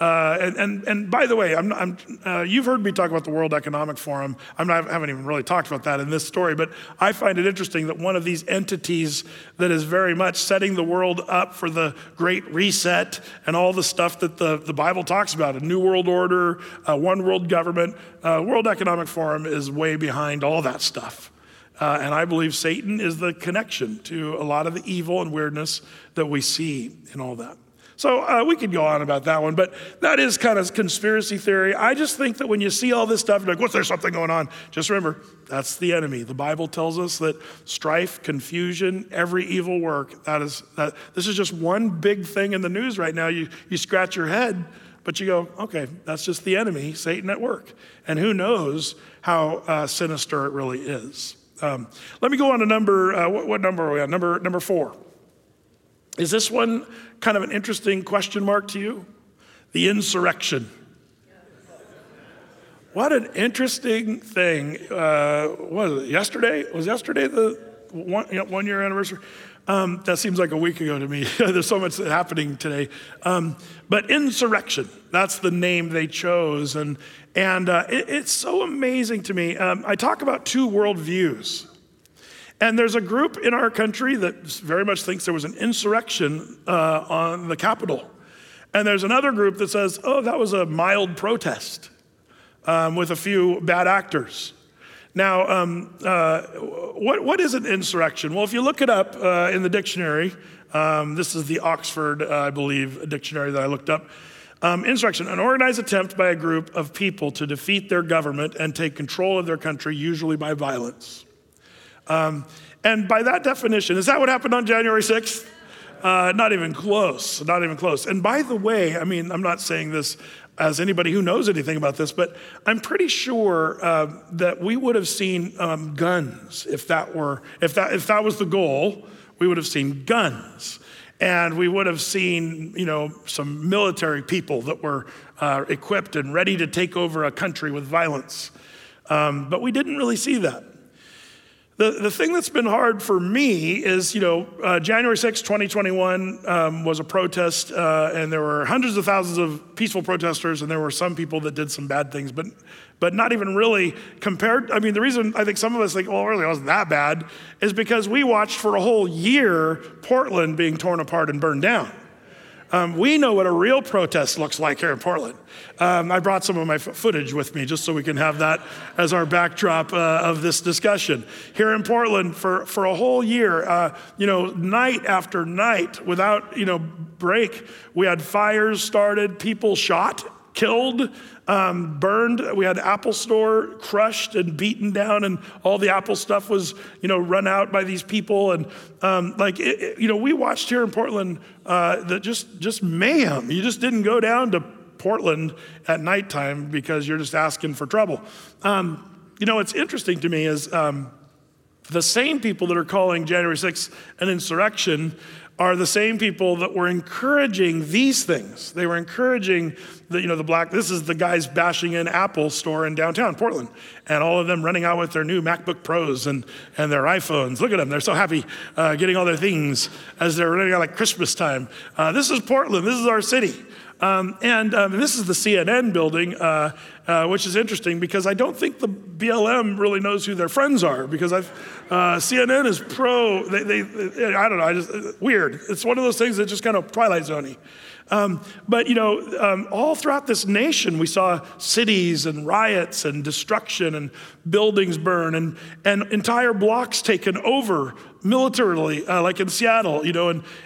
And by the way, you've heard me talk about the World Economic Forum. I haven't even really talked about that in this story, but I find it interesting that one of these entities that is very much setting the world up for the Great Reset and all the stuff that the Bible talks about, a new world order, one world government, World Economic Forum is way behind all that stuff. And I believe Satan is the connection to a lot of the evil and weirdness that we see in all that. So we could go on about that one, but that is kind of conspiracy theory. I just think that when you see all this stuff, you're like, what's there something going on? Just remember, that's the enemy. The Bible tells us that strife, confusion, every evil work, this is just one big thing in the news right now. You scratch your head, but you go, okay, that's just the enemy, Satan at work. And who knows how sinister it really is. Let me go on to what number are we on? Number 4. Is this one kind of an interesting question mark to you? The insurrection. What an interesting thing. Was it yesterday? Was yesterday the 1 year anniversary? That seems like a week ago to me. There's so much happening today. But insurrection, that's the name they chose. And it's so amazing to me. I talk about two worldviews. And there's a group in our country that very much thinks there was an insurrection on the Capitol. And there's another group that says, oh, that was a mild protest with a few bad actors. Now, what is an insurrection? Well, if you look it up in the dictionary, this is the Oxford, I believe, dictionary that I looked up. Insurrection, an organized attempt by a group of people to defeat their government and take control of their country, usually by violence. And by that definition, is that what happened on January 6th? Not even close, not even close. And by the way, I'm not saying this as anybody who knows anything about this, but I'm pretty sure that we would have seen guns if that was the goal. We would have seen guns, and we would have seen some military people that were equipped and ready to take over a country with violence. But we didn't really see that. The thing that's been hard for me is, January 6, 2021 was a protest, and there were hundreds of thousands of peaceful protesters, and there were some people that did some bad things, but not even really compared. The reason I think some of us think, well, really, it wasn't that bad, is because we watched for a whole year Portland being torn apart and burned down. We know what a real protest looks like here in Portland. I brought some of my footage with me just so we can have that as our backdrop of this discussion. Here in Portland for a whole year, night after night without, break, we had fires started, people shot, killed, burned. We had Apple Store crushed and beaten down, and all the Apple stuff was, run out by these people. And we watched here in Portland that just mayhem. You just didn't go down to Portland at nighttime because you're just asking for trouble. What's interesting to me is the same people that are calling January 6th an insurrection are the same people that were encouraging these things. They were encouraging this is the guys bashing in Apple Store in downtown Portland, and all of them running out with their new MacBook Pros and their iPhones. Look at them, they're so happy getting all their things as they're running out like Christmas time. This is Portland, this is our city. And this is the CNN building, which is interesting because I don't think the BLM really knows who their friends are, because CNN is pro, I don't know, weird. It's one of those things that just kind of Twilight Zone-y. But all throughout this nation, we saw cities and riots and destruction and buildings burn and entire blocks taken over militarily, like in Seattle, it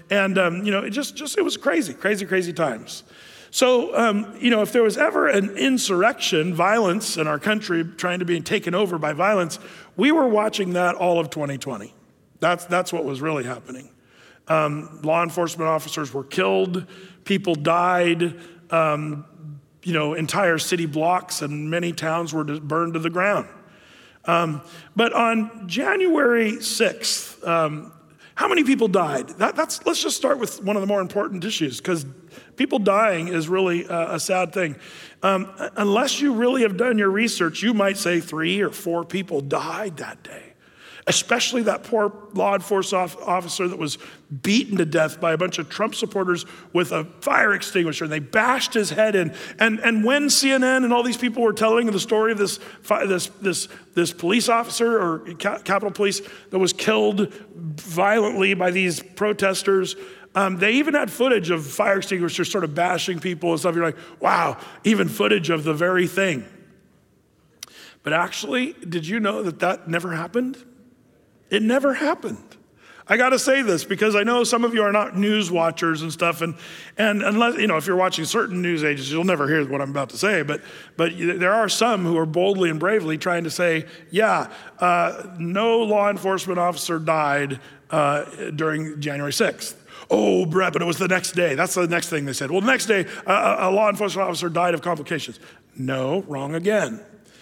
was crazy times. So, if there was ever an insurrection, violence in our country trying to be taken over by violence, we were watching that all of 2020. That's what was really happening. Law enforcement officers were killed, people died, entire city blocks and many towns were burned to the ground. But on January 6th, how many people died? Let's just start with one of the more important issues, because people dying is really a sad thing. Unless you really have done your research, you might say 3 or 4 people died that day. Especially that poor law enforcement officer that was beaten to death by a bunch of Trump supporters with a fire extinguisher, and they bashed his head in. And when CNN and all these people were telling the story of this police officer or Capitol Police that was killed violently by these protesters, they even had footage of fire extinguishers sort of bashing people and stuff. You're like, wow, even footage of the very thing. But actually, did you know that never happened? It never happened. I got to say this because I know some of you are not news watchers and stuff, and unless, if you're watching certain news agencies, you'll never hear what I'm about to say, but there are some who are boldly and bravely trying to say, no law enforcement officer died during January 6th. Oh, Brett, but it was the next day. That's the next thing they said. Well, the next day, a law enforcement officer died of complications. No, wrong again.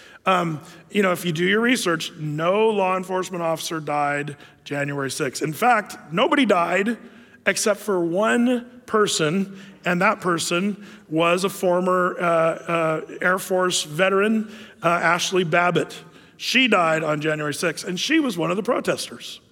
If you do your research, no law enforcement officer died January 6th. In fact, nobody died except for one person, and that person was a former Air Force veteran, Ashley Babbitt. She died on January 6th, and she was one of the protesters.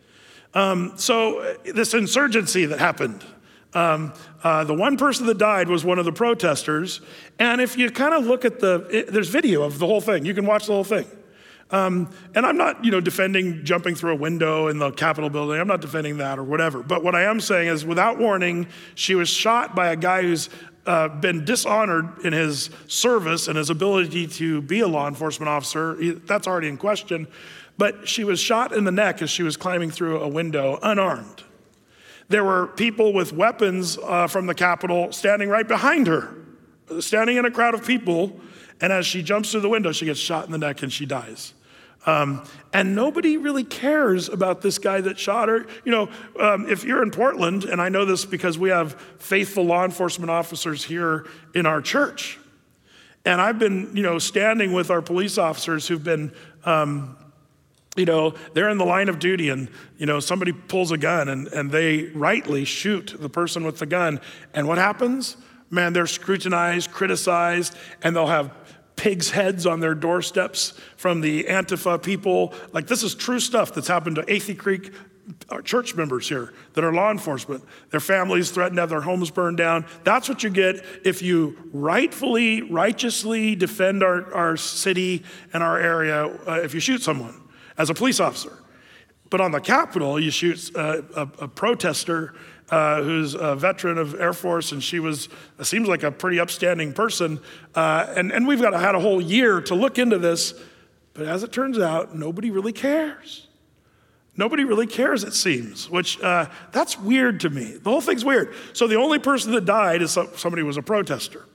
So this insurgency that happened, the one person that died was one of the protesters. And if you kind of look at there's video of the whole thing. You can watch the whole thing. And I'm not, defending jumping through a window in the Capitol building. I'm not defending that or whatever. But what I am saying is, without warning, she was shot by a guy who's been dishonored in his service and his ability to be a law enforcement officer. That's already in question. But she was shot in the neck as she was climbing through a window, unarmed. There were people with weapons from the Capitol standing right behind her, standing in a crowd of people, and as she jumps through the window, she gets shot in the neck and she dies. And nobody really cares about this guy that shot her. If you're in Portland, and I know this because we have faithful law enforcement officers here in our church, and I've been, standing with our police officers who've been they're in the line of duty and, somebody pulls a gun and they rightly shoot the person with the gun. And what happens? Man, they're scrutinized, criticized, and they'll have pigs' heads on their doorsteps from the Antifa people. Like, this is true stuff that's happened to Athey Creek church members here that are law enforcement. Their families threatened to have their homes burned down. That's what you get if you righteously defend our city and our area if you shoot someone as a police officer. But on the Capitol, you shoot a protester who's a veteran of Air Force, and she seems like a pretty upstanding person. And we've had a whole year to look into this, but as it turns out, nobody really cares. Nobody really cares, it seems, which that's weird to me. The whole thing's weird. So the only person that died is somebody who was a protester.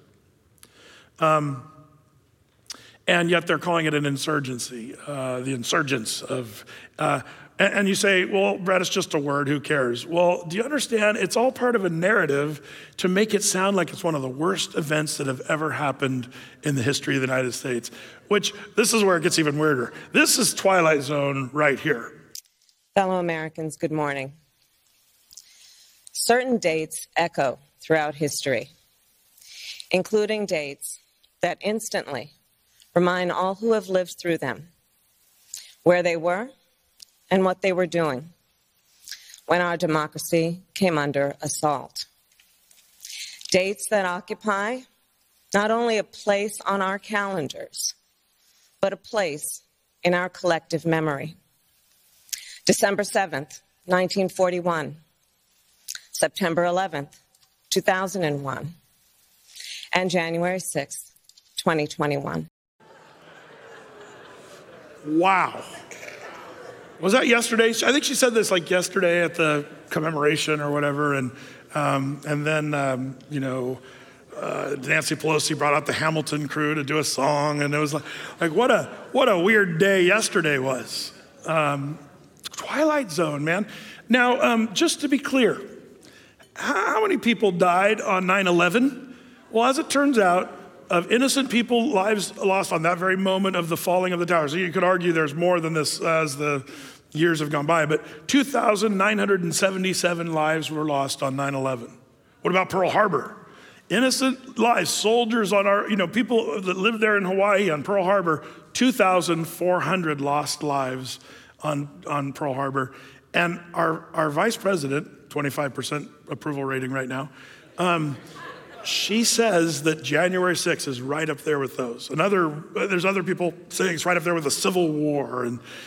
And yet they're calling it an insurgency, the insurgents of, and you say, well, Brett, it's just a word, who cares? Well, do you understand? It's all part of a narrative to make it sound like it's one of the worst events that have ever happened in the history of the United States, which this is where it gets even weirder. This is Twilight Zone right here. Fellow Americans, good morning. Certain dates echo throughout history, including dates that instantly remind all who have lived through them where they were and what they were doing when our democracy came under assault. Dates that occupy not only a place on our calendars, but a place in our collective memory. December 7th, 1941, September 11th, 2001, and January 6th, 2021. Wow. Was that yesterday? I think she said this like yesterday at the commemoration or whatever, and then Nancy Pelosi brought out the Hamilton crew to do a song, and it was like what a weird day yesterday was. Twilight Zone, man. Now, just to be clear, how many people died on 9/11? Well, as it turns out, of innocent people, lives lost on that very moment of the falling of the towers. So you could argue there's more than this as the years have gone by, but 2,977 lives were lost on 9/11. What about Pearl Harbor? Innocent lives, soldiers on our, people that lived there in Hawaii on Pearl Harbor, 2,400 lost lives on Pearl Harbor. And our vice president, 25% approval rating right now, she says that January 6th is right up there with those. There's other people saying it's right up there with the Civil War.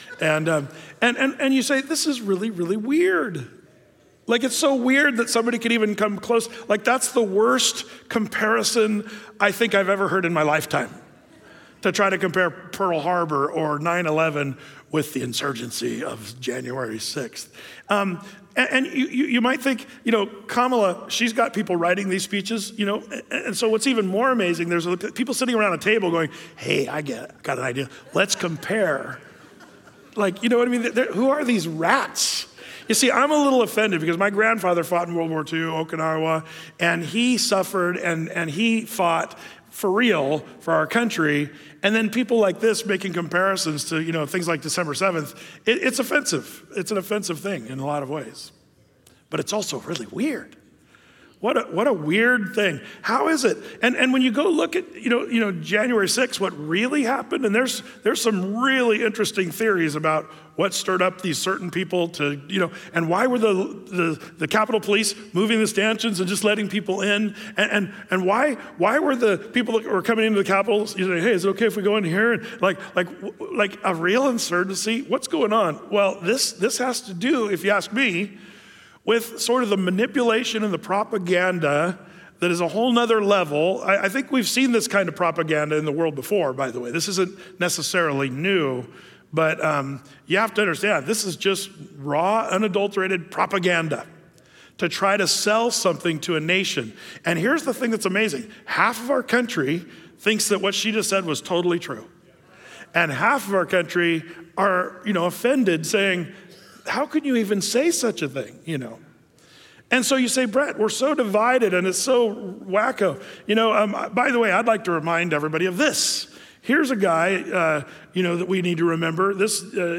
And you say, this is really, really weird. Like, it's so weird that somebody could even come close. Like, that's the worst comparison I think I've ever heard in my lifetime, to try to compare Pearl Harbor or 9/11 with the insurgency of January 6th. And you might think, Kamala, she's got people writing these speeches, and so what's even more amazing, there's people sitting around a table going, hey, I got an idea. Let's compare. Like, you know what I mean? Who are these rats? You see, I'm a little offended because my grandfather fought in World War II, Okinawa, and he suffered and he fought for real for our country. And then people like this making comparisons to, things like December 7th, it's offensive. It's an offensive thing in a lot of ways. But it's also really weird. What a weird thing. How is it? And when you go look at, January 6th, what really happened, and there's some really interesting theories about what stirred up these certain people to, and why were the Capitol Police moving the stanchions and just letting people in? And why were the people that were coming into the Capitol, hey, is it okay if we go in here? And like a real insurgency? What's going on? Well, this has to do, if you ask me, with sort of the manipulation and the propaganda that is a whole nother level. I think we've seen this kind of propaganda in the world before, by the way. This isn't necessarily new, but you have to understand, this is just raw, unadulterated propaganda to try to sell something to a nation. And here's the thing that's amazing. Half of our country thinks that what she just said was totally true. And half of our country are, offended, saying, how could you even say such a thing, And so you say, Brett, we're so divided and it's so wacko. By the way, I'd like to remind everybody of this. Here's a guy, that we need to remember. This,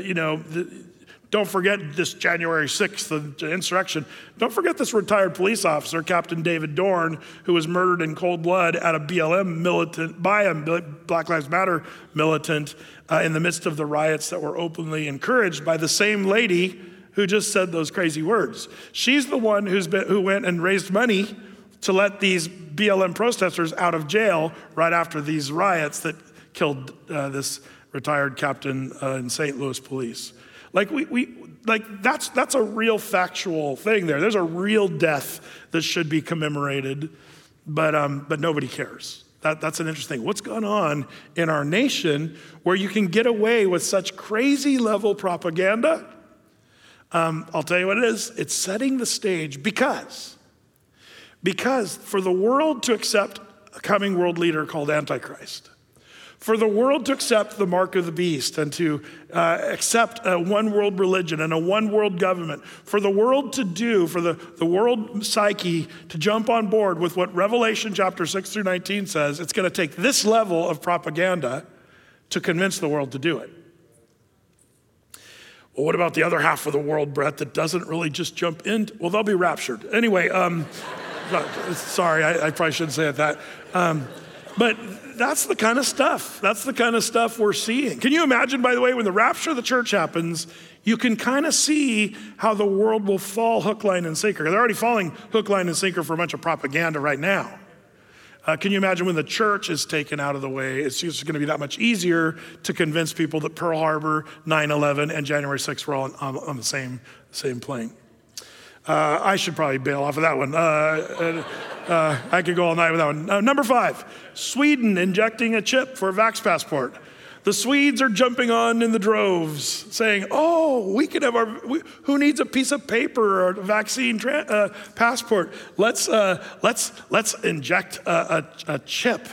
don't forget this January 6th, the insurrection. Don't forget this retired police officer, Captain David Dorn, who was murdered in cold blood at a BLM militant, by a Black Lives Matter militant in the midst of the riots that were openly encouraged by the same lady who just said those crazy words. She's the one who went and raised money to let these BLM protesters out of jail right after these riots that killed this retired captain in St. Louis police. Like that's a real factual thing there. There's a real death that should be commemorated, but nobody cares. That's an interesting thing. What's going on in our nation where you can get away with such crazy level propaganda? I'll tell you what it is. It's setting the stage because for the world to accept a coming world leader called Antichrist, for the world to accept the mark of the beast and to accept a one world religion and a one world government, for the world for the world psyche to jump on board with what Revelation chapter 6 through 19 says, it's going to take this level of propaganda to convince the world to do it. Well, what about the other half of the world, Brett, that doesn't really just jump in? Well, they'll be raptured. Anyway, sorry, I probably shouldn't say it that. But that's the kind of stuff. That's the kind of stuff we're seeing. Can you imagine, by the way, when the rapture of the church happens, you can kind of see how the world will fall hook, line, and sinker. They're already falling hook, line, and sinker for a bunch of propaganda right now. Can you imagine when the church is taken out of the way? It's just going to be that much easier to convince people that Pearl Harbor, 9/11, and January 6th were all on the same plane. I should probably bail off of that one. I could go all night with that one. Number 5, Sweden injecting a chip for a Vax passport. The Swedes are jumping on in the droves, saying, "Oh, we could have who needs a piece of paper or a vaccine passport? Let's inject a chip."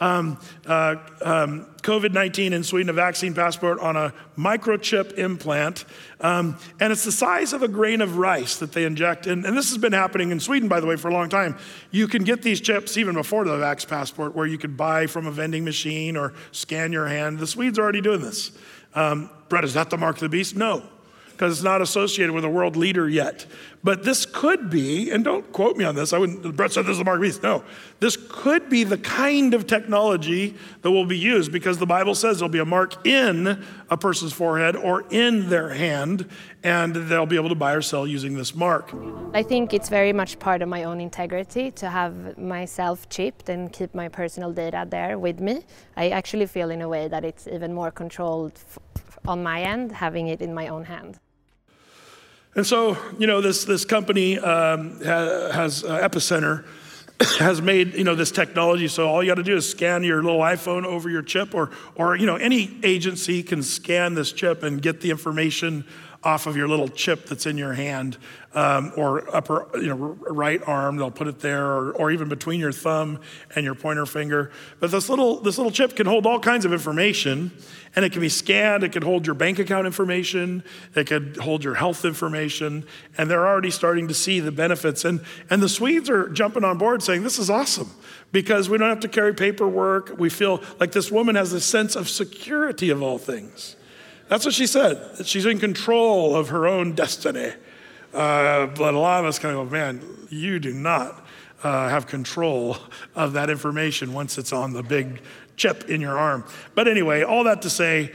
COVID-19 in Sweden, a vaccine passport on a microchip implant. And it's the size of a grain of rice that they inject. And this has been happening in Sweden, by the way, for a long time. You can get these chips even before the Vax passport, where you could buy from a vending machine or scan your hand. The Swedes are already doing this. Brett, is that the mark of the beast? No, because it's not associated with a world leader yet. But this could be, and don't quote me on this, Brett said this is the mark of the beast. No, this could be the kind of technology that will be used, because the Bible says there'll be a mark in a person's forehead or in their hand, and they'll be able to buy or sell using this mark. I think it's very much part of my own integrity to have myself chipped and keep my personal data there with me. I actually feel in a way that it's even more controlled on my end, having it in my own hand. And so, this company has Epicenter has made, this technology. So all you got to do is scan your little iPhone over your chip, or any agency can scan this chip and get the information off of your little chip that's in your hand, or upper, right arm. They'll put it there, or even between your thumb and your pointer finger. But this little chip can hold all kinds of information, and it can be scanned. It could hold your bank account information. It could hold your health information. And they're already starting to see the benefits. And the Swedes are jumping on board, saying this is awesome, because we don't have to carry paperwork. We feel like this woman has a sense of security of all things. That's what she said, that she's in control of her own destiny. But a lot of us kind of go, man, you do not have control of that information once it's on the big chip in your arm. But anyway, all that to say,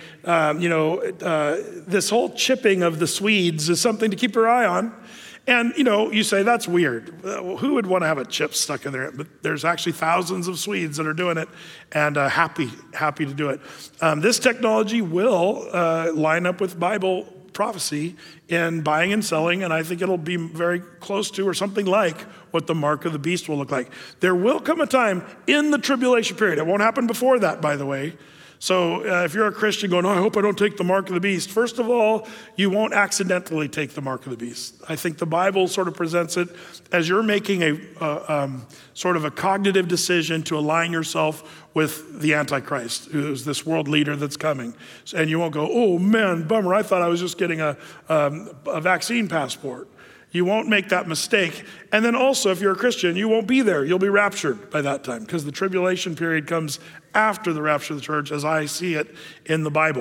this whole chipping of the Swedes is something to keep your eye on. And, you say, that's weird. Who would want to have a chip stuck in there? But there's actually thousands of Swedes that are doing it, and happy to do it. This technology will line up with Bible prophecy in buying and selling, and I think it'll be very close to, or something like, what the mark of the beast will look like. There will come a time in the tribulation period. It won't happen before that, by the way. So if you're a Christian going, I hope I don't take the mark of the beast. First of all, you won't accidentally take the mark of the beast. I think the Bible sort of presents it as you're making a sort of a cognitive decision to align yourself with the Antichrist, who's this world leader that's coming. And you won't go, oh man, bummer, I thought I was just getting a vaccine passport. You won't make that mistake. And then also, if you're a Christian, you won't be there. You'll be raptured by that time, because the tribulation period comes after the rapture of the church, as I see it in the Bible.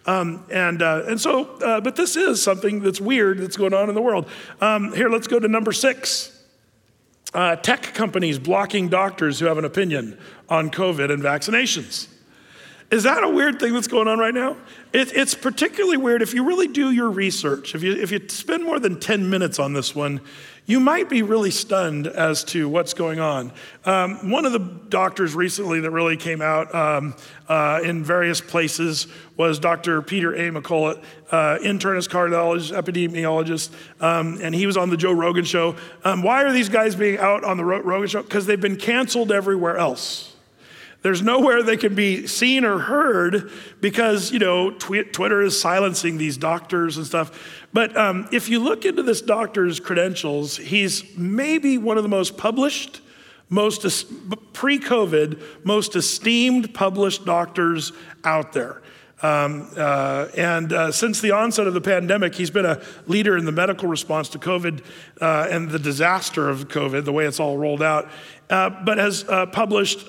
But this is something that's weird that's going on in the world. Here, let's go to number 6. Tech companies blocking doctors who have an opinion on COVID and vaccinations. Is that a weird thing that's going on right now? It's particularly weird if you really do your research. If you spend more than 10 minutes on this one, you might be really stunned as to what's going on. One of the doctors recently that really came out in various places was Dr. Peter A. McCullough, internist, cardiologist, epidemiologist, and he was on the Joe Rogan show. Why are these guys being out on the Rogan show? Because they've been canceled everywhere else. There's nowhere they can be seen or heard because, Twitter is silencing these doctors and stuff. But if you look into this doctor's credentials, he's maybe one of the most published, pre-COVID, most esteemed published doctors out there. Since the onset of the pandemic, he's been a leader in the medical response to COVID and the disaster of COVID, the way it's all rolled out, but has published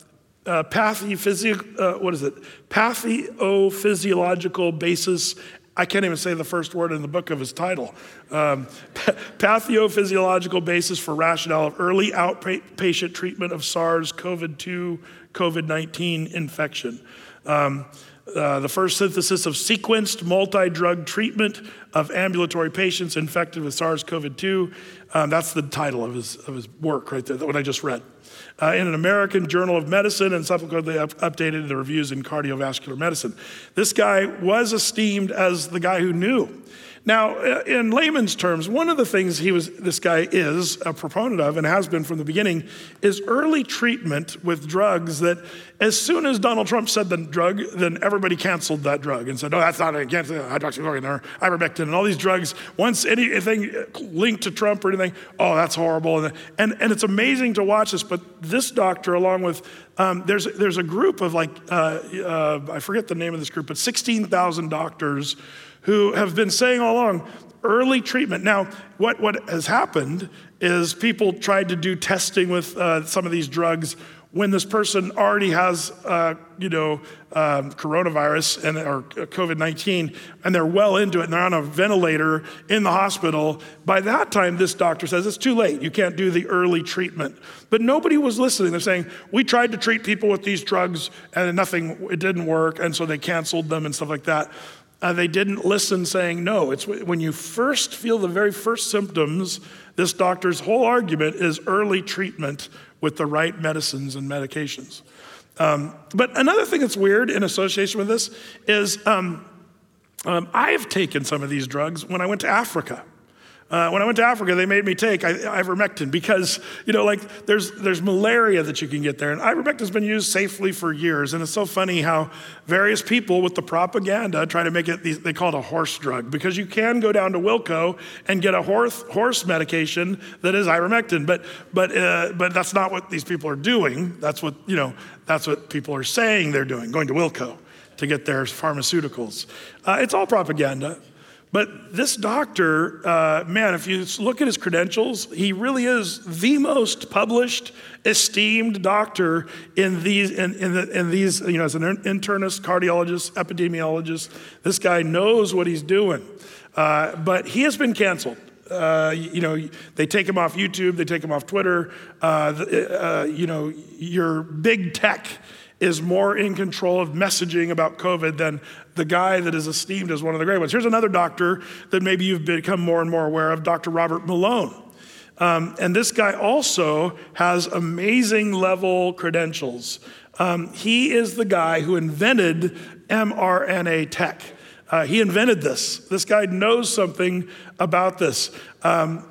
pathophysiological basis I can't even say the first word in the book of his title. Pathophysiological basis for rationale of early outpatient treatment of SARS-CoV-2, COVID-19 infection. The first synthesis of sequenced multi-drug treatment of ambulatory patients infected with SARS-CoV-2. That's the title of his work right there, what I just read. In an American Journal of Medicine and subsequently updated in the reviews in cardiovascular medicine. This guy was esteemed as the guy who knew. Now, in layman's terms, one of the things this guy is a proponent of and has been from the beginning is early treatment with drugs that as soon as Donald Trump said the drug, then everybody canceled that drug and said, no, that's not it, can't say hydroxychloroquine or ivermectin and all these drugs. Once anything linked to Trump or anything, oh, that's horrible. And it's amazing to watch this, but this doctor along with, there's a group of I forget the name of this group, but 16,000 doctors who have been saying all along, early treatment. Now, what has happened is people tried to do testing with some of these drugs when this person already has, coronavirus or COVID-19, and they're well into it, and they're on a ventilator in the hospital. By that time, this doctor says, it's too late. You can't do the early treatment. But nobody was listening. They're saying, we tried to treat people with these drugs, and it didn't work, and so they canceled them and stuff like that. They didn't listen, saying no. It's when you first feel the very first symptoms, this doctor's whole argument is early treatment with the right medicines and medications. But another thing that's weird in association with this is I've taken some of these drugs when I went to Africa. When I went to Africa, they made me take ivermectin because, there's malaria that you can get there. And ivermectin's been used safely for years. And it's so funny how various people with the propaganda try to make it, they call it a horse drug, because you can go down to Wilco and get a horse medication that is ivermectin. But that's not what these people are doing. That's what people are saying they're doing, going to Wilco to get their pharmaceuticals. It's all propaganda. But this doctor, if you look at his credentials, he really is the most published, esteemed doctor in these, as an internist, cardiologist, epidemiologist. This guy knows what he's doing. But he has been canceled. They take him off YouTube, they take him off Twitter. Your big tech is more in control of messaging about COVID than the guy that is esteemed as one of the great ones. Here's another doctor that maybe you've become more and more aware of, Dr. Robert Malone. And this guy also has amazing level credentials. He is the guy who invented mRNA tech. He invented this. This guy knows something about this. One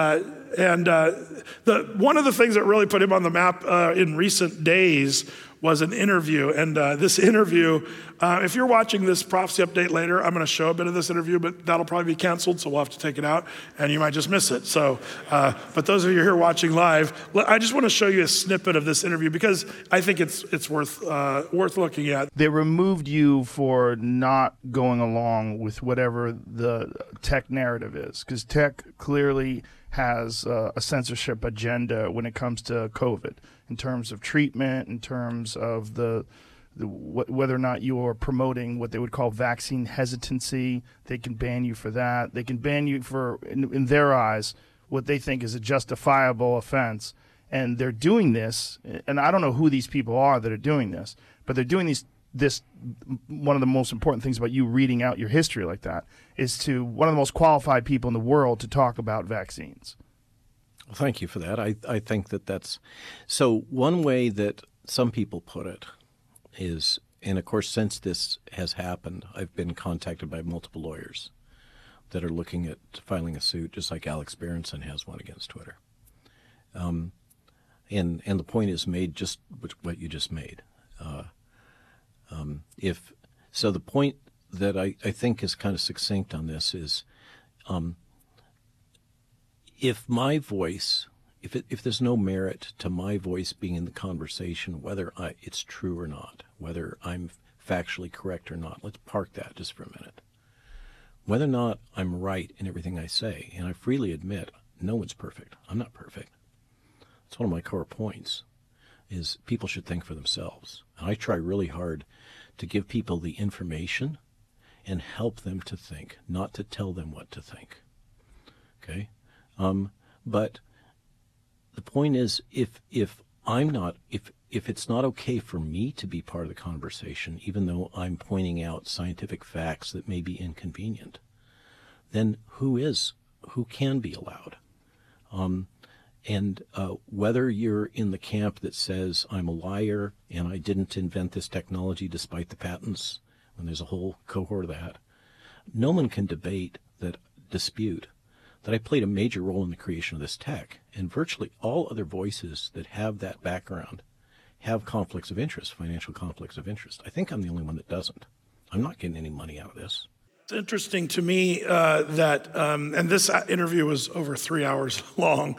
of the things that really put him on the map in recent days was an interview. And this interview, if you're watching this prophecy update later, I'm going to show a bit of this interview, but that'll probably be canceled, so we'll have to take it out, and you might just miss it. So, but those of you here watching live, I just want to show you a snippet of this interview because I think it's worth looking at. They removed you for not going along with whatever the tech narrative is, because tech clearly has a censorship agenda when it comes to COVID, in terms of treatment, in terms of whether or not you are promoting what they would call vaccine hesitancy. They can ban you for that. They can ban you for, in their eyes, what they think is a justifiable offense. And they're doing this, and I don't know who these people are that are doing this, but they're doing this. One of the most important things about you reading out your history like that is to one of the most qualified people in the world to talk about vaccines. Well, thank you for that. I think that's – so one way that some people put it is – and, of course, since this has happened, I've been contacted by multiple lawyers that are looking at filing a suit, just like Alex Berenson has one against Twitter. And the point is made just what you just made. So the point that I think is kind of succinct on this is if my voice, if there's no merit to my voice being in the conversation, whether it's true or not, whether I'm factually correct or not, let's park that just for a minute. Whether or not I'm right in everything I say, and I freely admit no one's perfect. I'm not perfect. It's one of my core points, is people should think for themselves. And I try really hard to give people the information and help them to think, not to tell them what to think. Okay? But the point is, if it's not okay for me to be part of the conversation, even though I'm pointing out scientific facts that may be inconvenient, then who can be allowed? And whether you're in the camp that says I'm a liar and I didn't invent this technology despite the patents, when there's a whole cohort of that, no one can dispute that I played a major role in the creation of this tech, and virtually all other voices that have that background have conflicts of interest, financial conflicts of interest. I think I'm the only one that doesn't. I'm not getting any money out of this. It's interesting to me that, and this interview was over 3 hours long,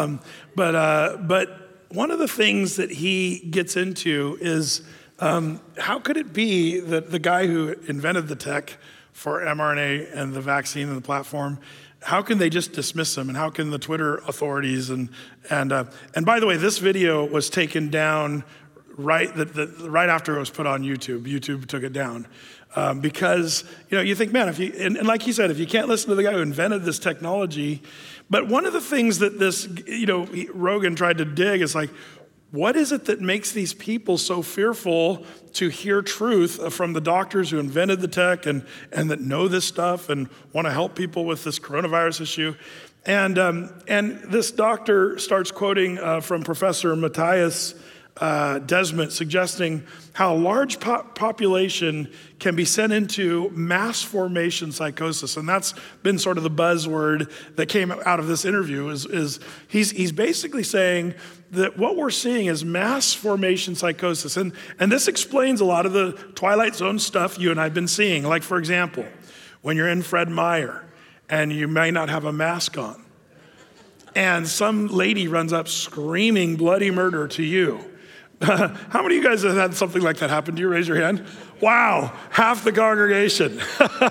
but one of the things that he gets into is how could it be that the guy who invented the tech for mRNA and the vaccine and the platform, how can they just dismiss him? And how can the Twitter authorities and by the way, this video was taken down right after it was put on YouTube. YouTube took it down because you think, man, and like he said, if you can't listen to the guy who invented this technology, but one of the things that this Rogan tried to dig is like, what is it that makes these people so fearful to hear truth from the doctors who invented the tech and that know this stuff and want to help people with this coronavirus issue? And this doctor starts quoting from Professor Matthias Desmet, suggesting how a large population can be sent into mass formation psychosis. And that's been sort of the buzzword that came out of this interview is he's basically saying that what we're seeing is mass formation psychosis. And this explains a lot of the Twilight Zone stuff you and I have been seeing. Like, for example, when you're in Fred Meyer and you may not have a mask on, and some lady runs up screaming bloody murder to you. How many of you guys have had something like that happen to you? Raise your hand. Wow, half the congregation.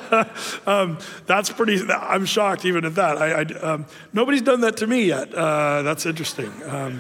That's pretty, I'm shocked even at that. Nobody's done that to me yet. That's interesting.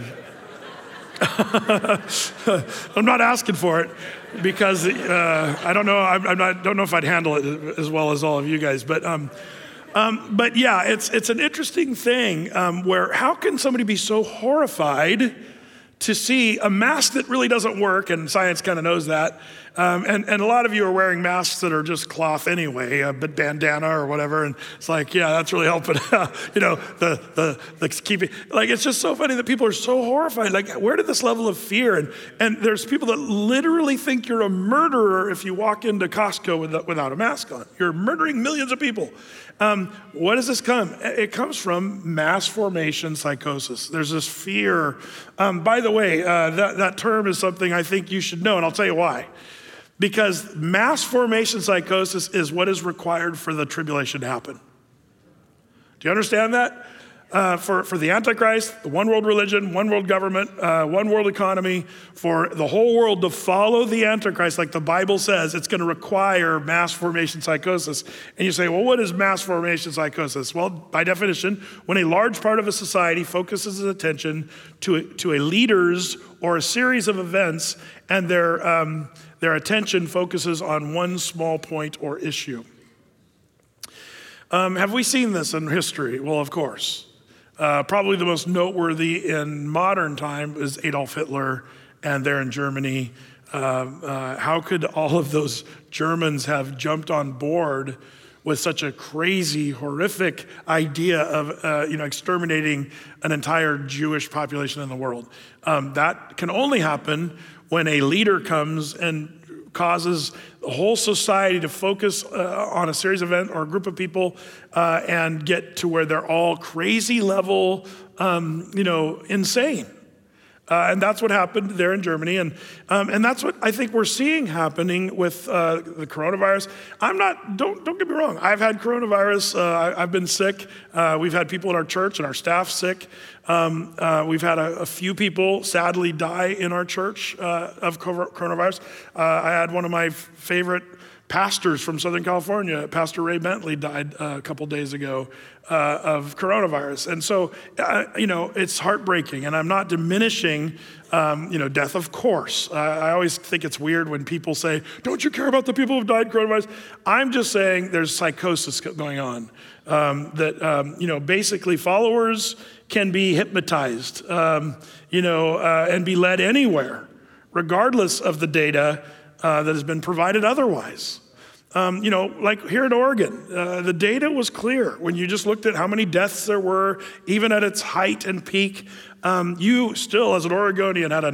I'm not asking for it because I don't know. Don't know if I'd handle it as well as all of you guys. But yeah, it's an interesting thing where how can somebody be so horrified to see a mask that really doesn't work, and science kind of knows that. And a lot of you are wearing masks that are just cloth anyway, but bandana or whatever. And it's like, yeah, that's really helping. The keeping, like, it's just so funny that people are so horrified. Like, where did this level of fear? And there's people that literally think you're a murderer if you walk into Costco without a mask on. You're murdering millions of people. What does this come? It comes from mass formation psychosis. There's this fear. By the way, that term is something I think you should know, and I'll tell you why. Because mass formation psychosis is what is required for the tribulation to happen. Do you understand that? For the Antichrist, the one world religion, one world government, one world economy, for the whole world to follow the Antichrist, like the Bible says, it's going to require mass formation psychosis. And you say, well, what is mass formation psychosis? Well, by definition, when a large part of a society focuses its attention to a leader's or a series of events, and their attention focuses on one small point or issue. Have we seen this in history? Well, of course. Probably the most noteworthy in modern time is Adolf Hitler, and there in Germany. How could all of those Germans have jumped on board with such a crazy, horrific idea of exterminating an entire Jewish population in the world? That can only happen when a leader comes and causes the whole society to focus on a series of events or a group of people and get to where they're all crazy level, insane. And that's what happened there in Germany. And that's what I think we're seeing happening with the coronavirus. Don't get me wrong. I've had coronavirus. I've been sick. We've had people in our church and our staff sick. We've had a few people sadly die in our church of coronavirus. I had one of my favorite pastors from Southern California. Pastor Ray Bentley died a couple days ago of coronavirus. And so, it's heartbreaking. And I'm not diminishing, death, of course. I always think it's weird when people say, don't you care about the people who've died of coronavirus? I'm just saying there's psychosis going on. Basically followers can be hypnotized, and be led anywhere, regardless of the data that has been provided otherwise. Like here in Oregon, the data was clear. When you just looked at how many deaths there were, even at its height and peak, you still, as an Oregonian, had a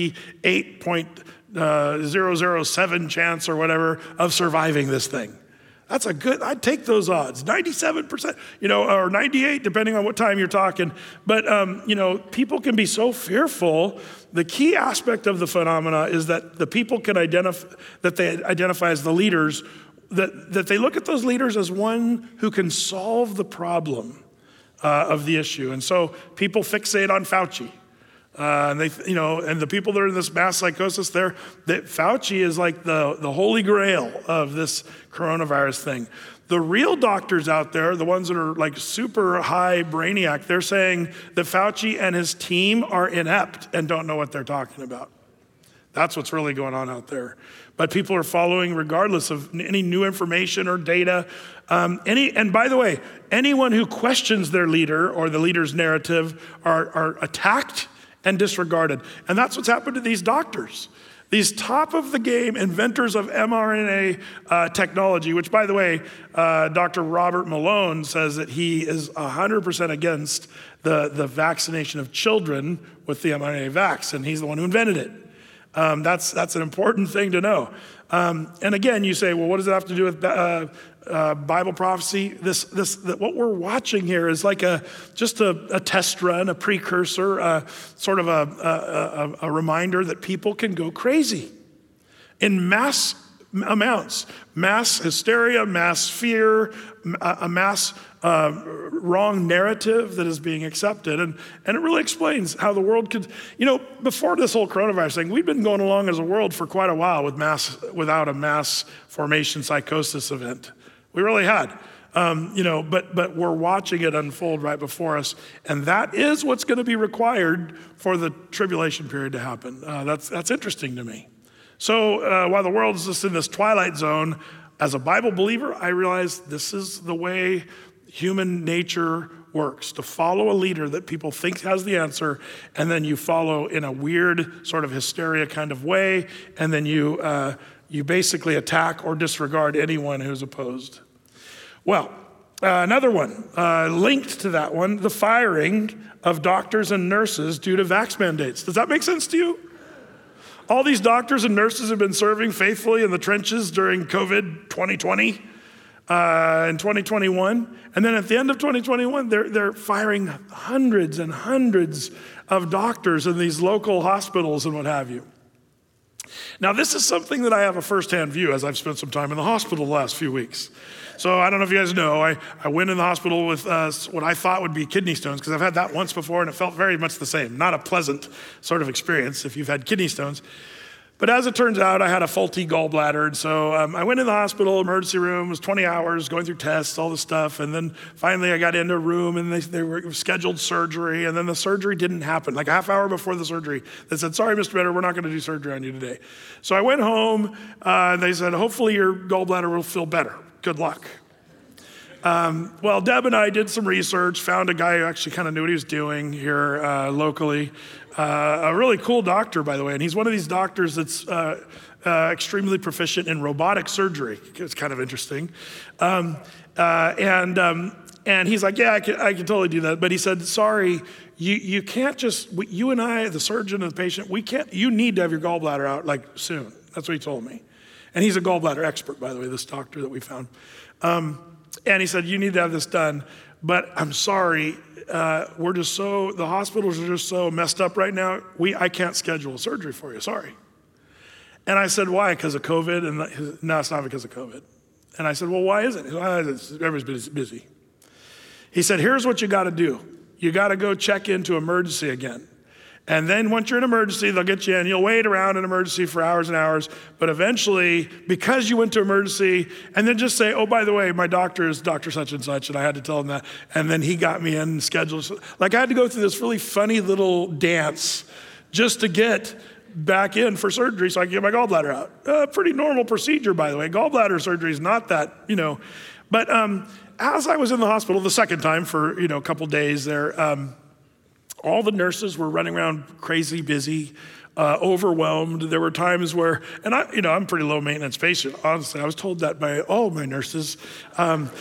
98.007 chance or whatever of surviving this thing. That's I'd take those odds, 97%, or 98, depending on what time you're talking. But, people can be so fearful. The key aspect of the phenomena is that the people can identify as the leaders, that they look at those leaders as one who can solve the problem of the issue. And so people fixate on Fauci. And the people that are in this mass psychosis that Fauci is like the holy grail of this coronavirus thing. The real doctors out there, the ones that are like super high brainiac, they're saying that Fauci and his team are inept and don't know what they're talking about. That's what's really going on out there. But people are following regardless of any new information or data. And by the way, anyone who questions their leader or the leader's narrative are attacked and disregarded. And that's what's happened to these doctors. These top of the game inventors of mRNA technology, which by the way, Dr. Robert Malone says that he is 100% against the vaccination of children with the mRNA vax, and he's the one who invented it. That's an important thing to know. And again, you say, well, what does it have to do with Bible prophecy? What we're watching here is like just a test run, a precursor, sort of a reminder that people can go crazy in mass amounts, mass hysteria, mass fear, a mass wrong narrative that is being accepted. And it really explains how the world could, before this whole coronavirus thing, we've been going along as a world for quite a while without a mass formation psychosis event. We really had. But we're watching it unfold right before us. And that is what's going to be required for the tribulation period to happen. That's interesting to me. So while the world is just in this twilight zone, as a Bible believer, I realize this is the way human nature works, to follow a leader that people think has the answer, and then you follow in a weird sort of hysteria kind of way, and then you basically attack or disregard anyone who's opposed. Well, another one, linked to that one, the firing of doctors and nurses due to vax mandates. Does that make sense to you? All these doctors and nurses have been serving faithfully in the trenches during COVID 2020 and 2021. And then at the end of 2021, they're firing hundreds and hundreds of doctors in these local hospitals and what have you. Now, this is something that I have a firsthand view as I've spent some time in the hospital the last few weeks. So I don't know if you guys know, I went in the hospital with what I thought would be kidney stones, because I've had that once before and it felt very much the same. Not a pleasant sort of experience if you've had kidney stones. But as it turns out, I had a faulty gallbladder. And so I went in the hospital, emergency room, it was 20 hours, going through tests, all this stuff. And then finally I got into a room and they were scheduled surgery. And then the surgery didn't happen. Like a half hour before the surgery, they said, sorry, Mr. Benner, we're not going to do surgery on you today. So I went home and they said, hopefully your gallbladder will feel better. Good luck. Well, Deb and I did some research, found a guy who actually kind of knew what he was doing here locally. A really cool doctor, by the way, and he's one of these doctors that's extremely proficient in robotic surgery. It's kind of interesting. And he's like, yeah, I can totally do that. But he said, sorry, you can't just, you and I, the surgeon and the patient, you need to have your gallbladder out like soon. That's what he told me. And he's a gallbladder expert, by the way, this doctor that we found. And he said, you need to have this done, but I'm sorry, the hospitals are just so messed up right now, I can't schedule surgery for you, sorry. And I said, why, because of COVID? And no, it's not because of COVID. And I said, well, why is it? Everybody's busy. He said, here's what you gotta do. You gotta go check into emergency again. And then once you're in emergency, they'll get you in. You'll wait around in emergency for hours and hours. But eventually, because you went to emergency, and then just say, oh, by the way, my doctor is Dr. such and such, and I had to tell him that. And then he got me in scheduled. Like I had to go through this really funny little dance just to get back in for surgery so I can get my gallbladder out. Pretty normal procedure, by the way. Gallbladder surgery is not that, But as I was in the hospital the second time for, a couple days there, all the nurses were running around crazy busy, overwhelmed. There were times where, and I'm a pretty low maintenance patient, honestly. I was told that by all my nurses. And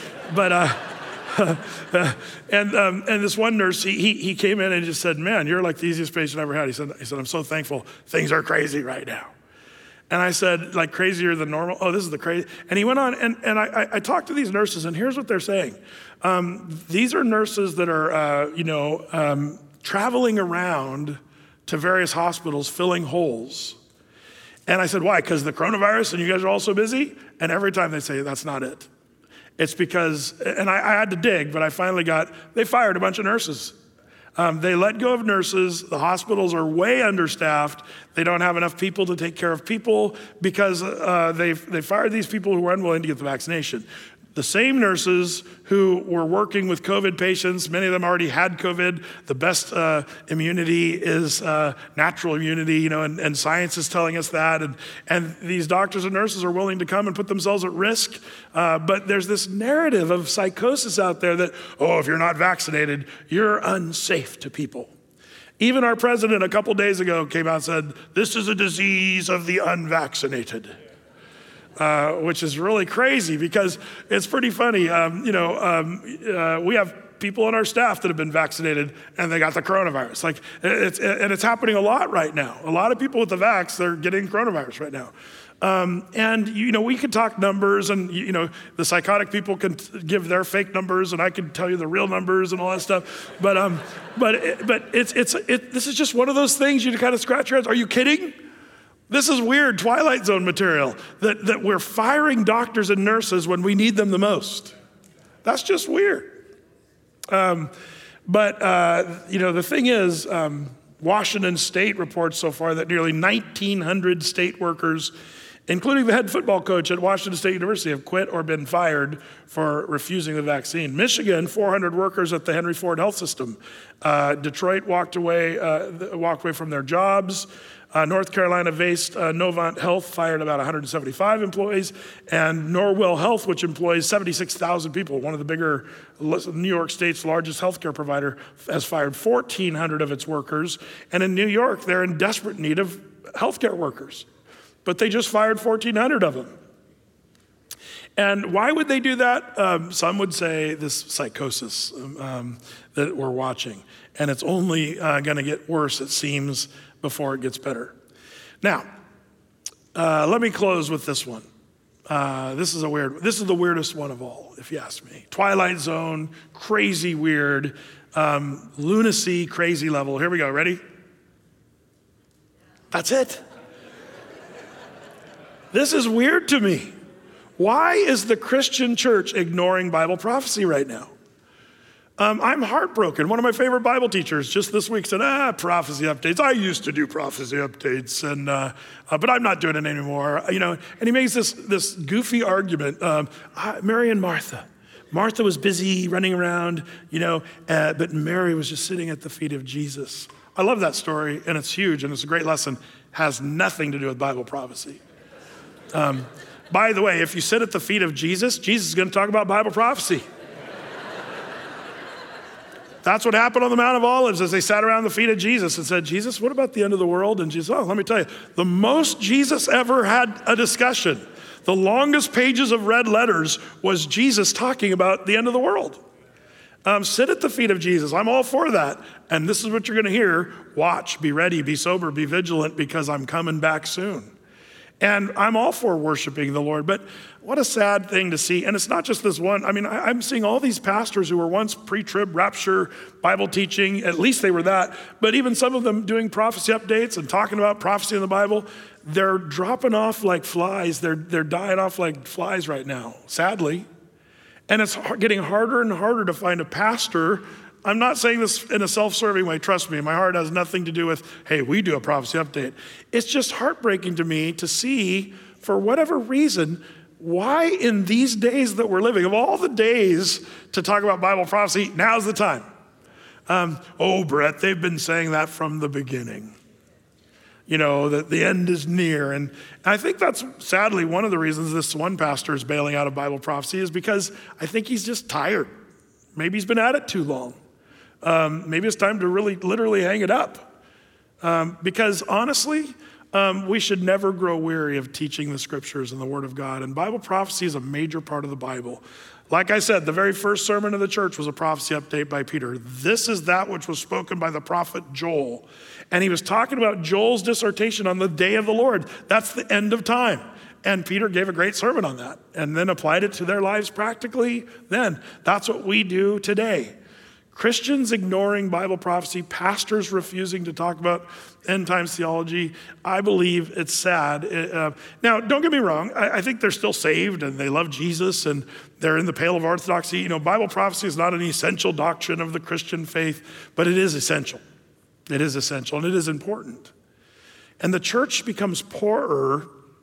this one nurse, he came in and just said, man, you're like the easiest patient I ever had. He said, I'm so thankful. Things are crazy right now. And I said, like crazier than normal? Oh, this is the crazy. And he went on, and I talked to these nurses, and here's what they're saying. These are nurses that are, traveling around to various hospitals filling holes. And I said, why? Because the coronavirus and you guys are all so busy? And every time they say, that's not it. It's because, and I had to dig, but I finally they fired a bunch of nurses. They let go of nurses. The hospitals are way understaffed. They don't have enough people to take care of people because they fired these people who were unwilling to get the vaccination. The same nurses who were working with COVID patients, many of them already had COVID. The best immunity is natural immunity, and science is telling us that. And these doctors and nurses are willing to come and put themselves at risk. But there's this narrative of psychosis out there that, if you're not vaccinated, you're unsafe to people. Even our president a couple days ago came out and said, this is a disease of the unvaccinated. Which is really crazy because it's pretty funny. We have people on our staff that have been vaccinated and they got the coronavirus. It's happening a lot right now. A lot of people with the vax, they're getting coronavirus right now. We could talk numbers and, the psychotic people can give their fake numbers and I can tell you the real numbers and all that stuff. But this is just one of those things you kind of scratch your heads. Are you kidding? This is weird Twilight Zone material, that we're firing doctors and nurses when we need them the most. That's just weird. The thing is, Washington State reports so far that nearly 1,900 state workers, including the head football coach at Washington State University, have quit or been fired for refusing the vaccine. Michigan, 400 workers at the Henry Ford Health System. Detroit walked away from their jobs. North Carolina-based Novant Health fired about 175 employees, and Norwell Health, which employs 76,000 people, one of the bigger New York State's largest healthcare provider, has fired 1,400 of its workers. And in New York, they're in desperate need of healthcare workers, but they just fired 1,400 of them. And why would they do that? Some would say this psychosis that we're watching, and it's only going to get worse, it seems, before it gets better. Now, let me close with this one. This is the weirdest one of all, if you ask me. Twilight Zone, crazy weird, lunacy, crazy level. Here we go, ready? That's it. This is weird to me. Why is the Christian church ignoring Bible prophecy right now? I'm heartbroken. One of my favorite Bible teachers just this week said, prophecy updates. I used to do prophecy updates, but I'm not doing it anymore. And he makes this goofy argument. Mary and Martha. Martha was busy running around, but Mary was just sitting at the feet of Jesus. I love that story, and it's huge, and it's a great lesson. Has nothing to do with Bible prophecy. By the way, if you sit at the feet of Jesus, Jesus is going to talk about Bible prophecy. That's what happened on the Mount of Olives as they sat around the feet of Jesus and said, Jesus, what about the end of the world? And Jesus, let me tell you, the most Jesus ever had a discussion, the longest pages of red letters was Jesus talking about the end of the world. Sit at the feet of Jesus. I'm all for that. And this is what you're going to hear. Watch, be ready, be sober, be vigilant, because I'm coming back soon. And I'm all for worshiping the Lord, but what a sad thing to see. And it's not just this one. I mean, I'm seeing all these pastors who were once pre-trib, rapture, Bible teaching, at least they were that, but even some of them doing prophecy updates and talking about prophecy in the Bible, they're dropping off like flies. They're dying off like flies right now, sadly. And it's getting harder and harder to find a pastor I'm not saying this in a self-serving way. Trust me, my heart has nothing to do with, hey, we do a prophecy update. It's just heartbreaking to me to see, for whatever reason, why in these days that we're living, of all the days to talk about Bible prophecy, now's the time. Brett, they've been saying that from the beginning. That the end is near. And I think that's sadly one of the reasons this one pastor is bailing out of Bible prophecy is because I think he's just tired. Maybe he's been at it too long. Maybe it's time to really literally hang it up. Because honestly, we should never grow weary of teaching the scriptures and the word of God. And Bible prophecy is a major part of the Bible. Like I said, the very first sermon of the church was a prophecy update by Peter. This is that which was spoken by the prophet Joel. And he was talking about Joel's dissertation on the day of the Lord. That's the end of time. And Peter gave a great sermon on that and then applied it to their lives practically then. That's what we do today. Christians ignoring Bible prophecy, pastors refusing to talk about end times theology. I believe it's sad. Now, don't get me wrong. I think they're still saved and they love Jesus and they're in the pale of orthodoxy. Bible prophecy is not an essential doctrine of the Christian faith, but it is essential. It is essential and it is important. And the church becomes poorer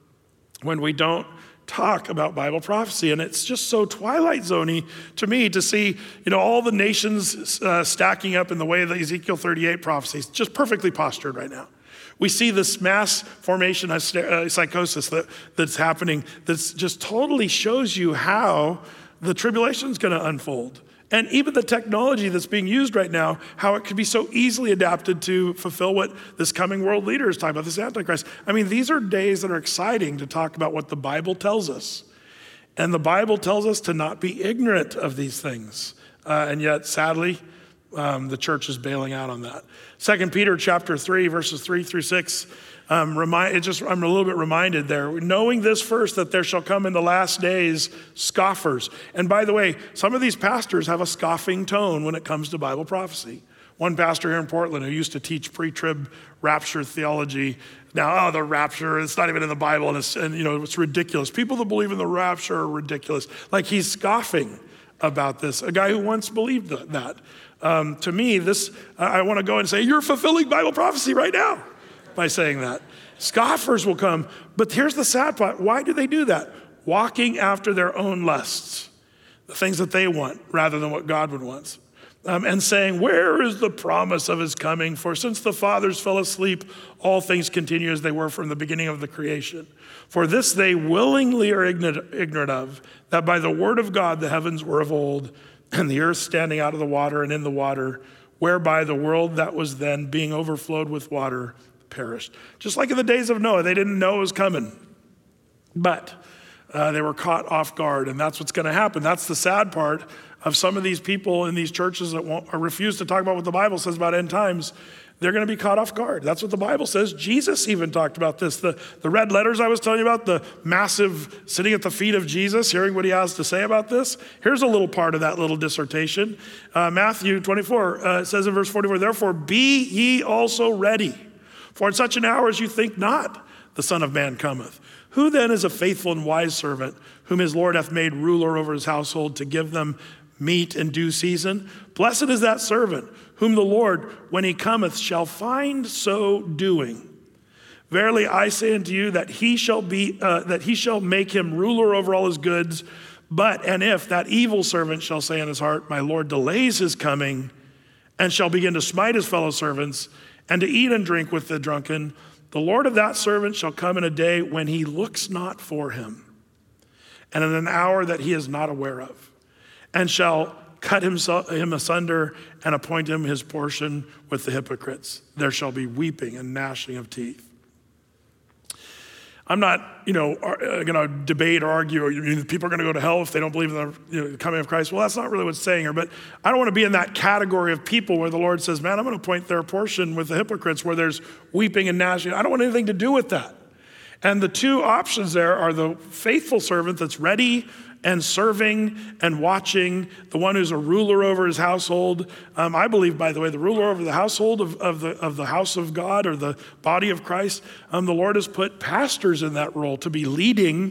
when we don't talk about Bible prophecy. And it's just so Twilight Zone-y to me to see, all the nations stacking up in the way of the Ezekiel 38 prophecies, just perfectly postured right now. We see this mass formation psychosis that's happening that just totally shows you how the tribulation is going to unfold. And even the technology that's being used right now, how it could be so easily adapted to fulfill what this coming world leader is talking about, this Antichrist. I mean, these are days that are exciting to talk about what the Bible tells us. And the Bible tells us to not be ignorant of these things. And yet, sadly, the church is bailing out on that. 2 Peter chapter 3, verses 3 through 6, I'm a little bit reminded there. Knowing this first, that there shall come in the last days scoffers. And by the way, some of these pastors have a scoffing tone when it comes to Bible prophecy. One pastor here in Portland who used to teach pre-trib rapture theology. Now, the rapture, it's not even in the Bible, and it's ridiculous. People that believe in the rapture are ridiculous. Like he's scoffing about this, a guy who once believed that. To me, I want to go and say, you're fulfilling Bible prophecy right now by saying that. Scoffers will come, but here's the sad part. Why do they do that? Walking after their own lusts, the things that they want rather than what God would want. And saying, where is the promise of his coming? For since the fathers fell asleep, all things continue as they were from the beginning of the creation. For this they willingly are ignorant of, that by the word of God the heavens were of old, and the earth standing out of the water and in the water, whereby the world that was then being overflowed with water perished. Just like in the days of Noah, they didn't know it was coming, but they were caught off guard, and that's what's going to happen. That's the sad part of some of these people in these churches that refuse to talk about what the Bible says about end times. They're going to be caught off guard. That's what the Bible says. Jesus even talked about this. The red letters I was telling you about, the massive sitting at the feet of Jesus, hearing what he has to say about this. Here's a little part of that little dissertation. Matthew 24 says in verse 44, therefore be ye also ready, for in such an hour as you think not, the Son of Man cometh. Who then is a faithful and wise servant, whom his Lord hath made ruler over his household to give them meat in due season? Blessed is that servant, whom the Lord, when he cometh, shall find so doing. Verily I say unto you that he shall make him ruler over all his goods. And if that evil servant shall say in his heart, my Lord delays his coming, and shall begin to smite his fellow servants, and to eat and drink with the drunken, the Lord of that servant shall come in a day when he looks not for him, and in an hour that he is not aware of, and shall cut him asunder and appoint him his portion with the hypocrites. There shall be weeping and gnashing of teeth. I'm not, going to debate or argue, people are going to go to hell if they don't believe in the coming of Christ. Well, that's not really what's saying here, but I don't want to be in that category of people where the Lord says, man, I'm going to appoint their portion with the hypocrites where there's weeping and gnashing. I don't want anything to do with that. And the two options there are the faithful servant that's ready and serving and watching, the one who's a ruler over his household. I believe, by the way, the ruler over the household of the house of God or the body of Christ, the Lord has put pastors in that role to be leading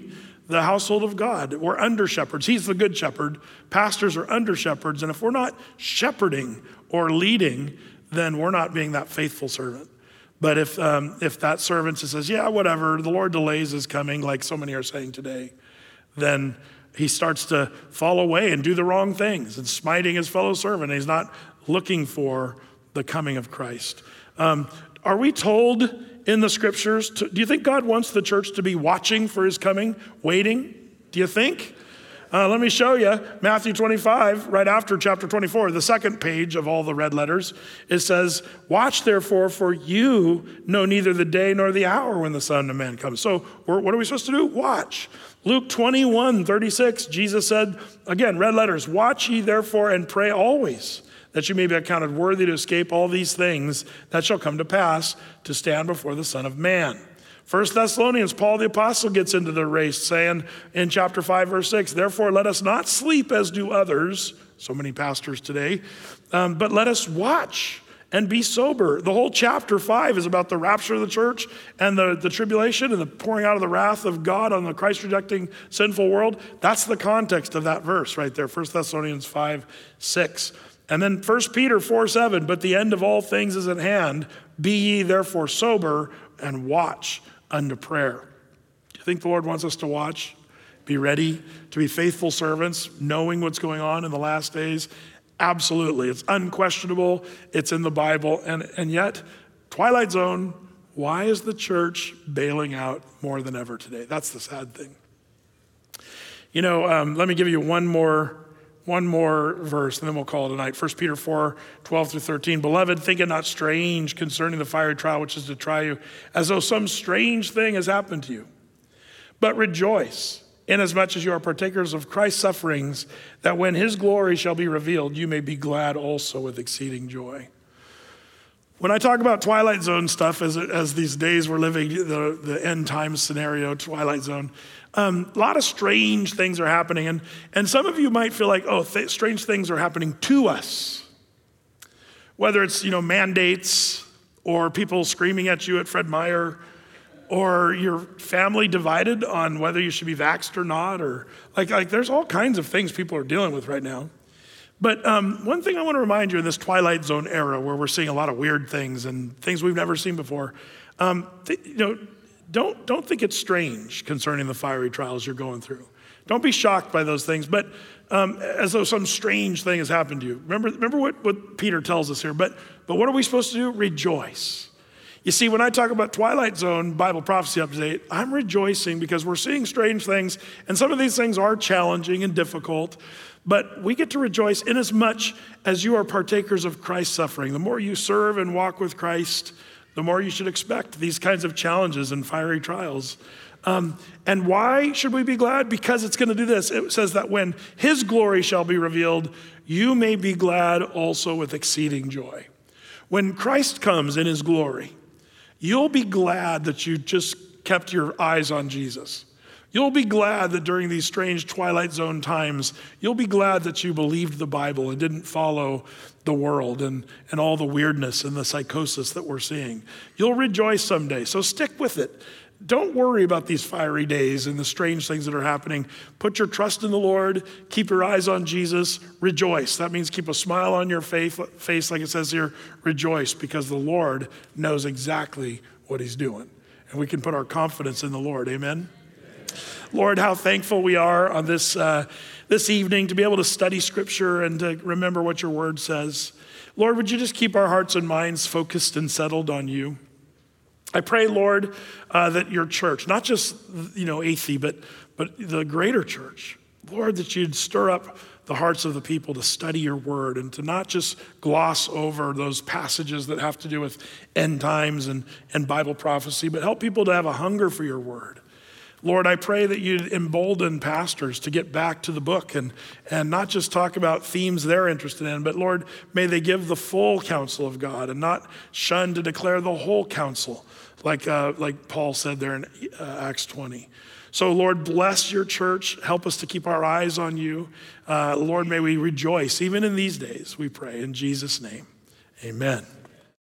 the household of God. We're under shepherds. He's the good shepherd. Pastors are under shepherds. And if we're not shepherding or leading, then we're not being that faithful servant. But if that servant says, yeah, whatever, the Lord delays his coming, like so many are saying today, then he starts to fall away and do the wrong things and smiting his fellow servant. He's not looking for the coming of Christ. Are we told in the scriptures, do you think God wants the church to be watching for his coming, waiting? Do you think? Let me show you Matthew 25, right after chapter 24, the second page of all the red letters. It says, watch therefore, for you know neither the day nor the hour when the Son of Man comes. So what are we supposed to do? Watch. Luke 21:36, Jesus said, again, red letters, watch ye therefore and pray always, that you may be accounted worthy to escape all these things that shall come to pass, to stand before the Son of Man. 1 Thessalonians, Paul the apostle gets into the race, saying in chapter 5, verse 6, therefore let us not sleep as do others, so many pastors today, but let us watch and be sober. The whole chapter 5 is about the rapture of the church and the tribulation and the pouring out of the wrath of God on the Christ-rejecting sinful world. That's the context of that verse right there, 1 Thessalonians 5:6. And then 1 Peter 4:7, but the end of all things is at hand. Be ye therefore sober and watch unto prayer. Do you think the Lord wants us to watch? Be ready to be faithful servants, knowing what's going on in the last days? Absolutely. It's unquestionable. It's in the Bible. And yet, Twilight Zone, why is the church bailing out more than ever today? That's the sad thing. You know, let me give you one more verse, and then we'll call it a night. 1 Peter 4:12-13. Beloved, think it not strange concerning the fiery trial which is to try you, as though some strange thing has happened to you. But rejoice, inasmuch as you are partakers of Christ's sufferings, that when his glory shall be revealed, you may be glad also with exceeding joy. When I talk about Twilight Zone stuff, as these days we're living, the end time scenario, Twilight Zone, a lot of strange things are happening. And some of you might feel like, strange things are happening to us. Whether it's, mandates or people screaming at you at Fred Meyer, or your family divided on whether you should be vaxxed or not, or like there's all kinds of things people are dealing with right now. But one thing I want to remind you in this Twilight Zone era where we're seeing a lot of weird things and things we've never seen before, don't think it's strange concerning the fiery trials you're going through. Don't be shocked by those things, but as though some strange thing has happened to you. Remember what Peter tells us here, but what are we supposed to do? Rejoice. You see, when I talk about Twilight Zone Bible Prophecy Update, I'm rejoicing because we're seeing strange things, and some of these things are challenging and difficult, but we get to rejoice inasmuch as you are partakers of Christ's suffering. The more you serve and walk with Christ, the more you should expect these kinds of challenges and fiery trials. And why should we be glad? Because it's going to do this. It says that when his glory shall be revealed, you may be glad also with exceeding joy. When Christ comes in his glory, you'll be glad that you just kept your eyes on Jesus. You'll be glad that during these strange Twilight Zone times, you'll be glad that you believed the Bible and didn't follow the world and all the weirdness and the psychosis that we're seeing. You'll rejoice someday, so stick with it. Don't worry about these fiery days and the strange things that are happening. Put your trust in the Lord. Keep your eyes on Jesus. Rejoice. That means keep a smile on your face, like it says here. Rejoice, because the Lord knows exactly what he's doing. And we can put our confidence in the Lord. Amen? Lord, how thankful we are on this evening to be able to study Scripture and to remember what your word says. Lord, would you just keep our hearts and minds focused and settled on you? I pray, Lord, that your church, not just, ATHE, but the greater church, Lord, that you'd stir up the hearts of the people to study your word and to not just gloss over those passages that have to do with end times and Bible prophecy, but help people to have a hunger for your word. Lord, I pray that you'd embolden pastors to get back to the book and not just talk about themes they're interested in, but Lord, may they give the full counsel of God and not shun to declare the whole counsel, like Paul said there in Acts 20. So Lord, bless your church. Help us to keep our eyes on you. Lord, may we rejoice even in these days, we pray in Jesus' name. Amen.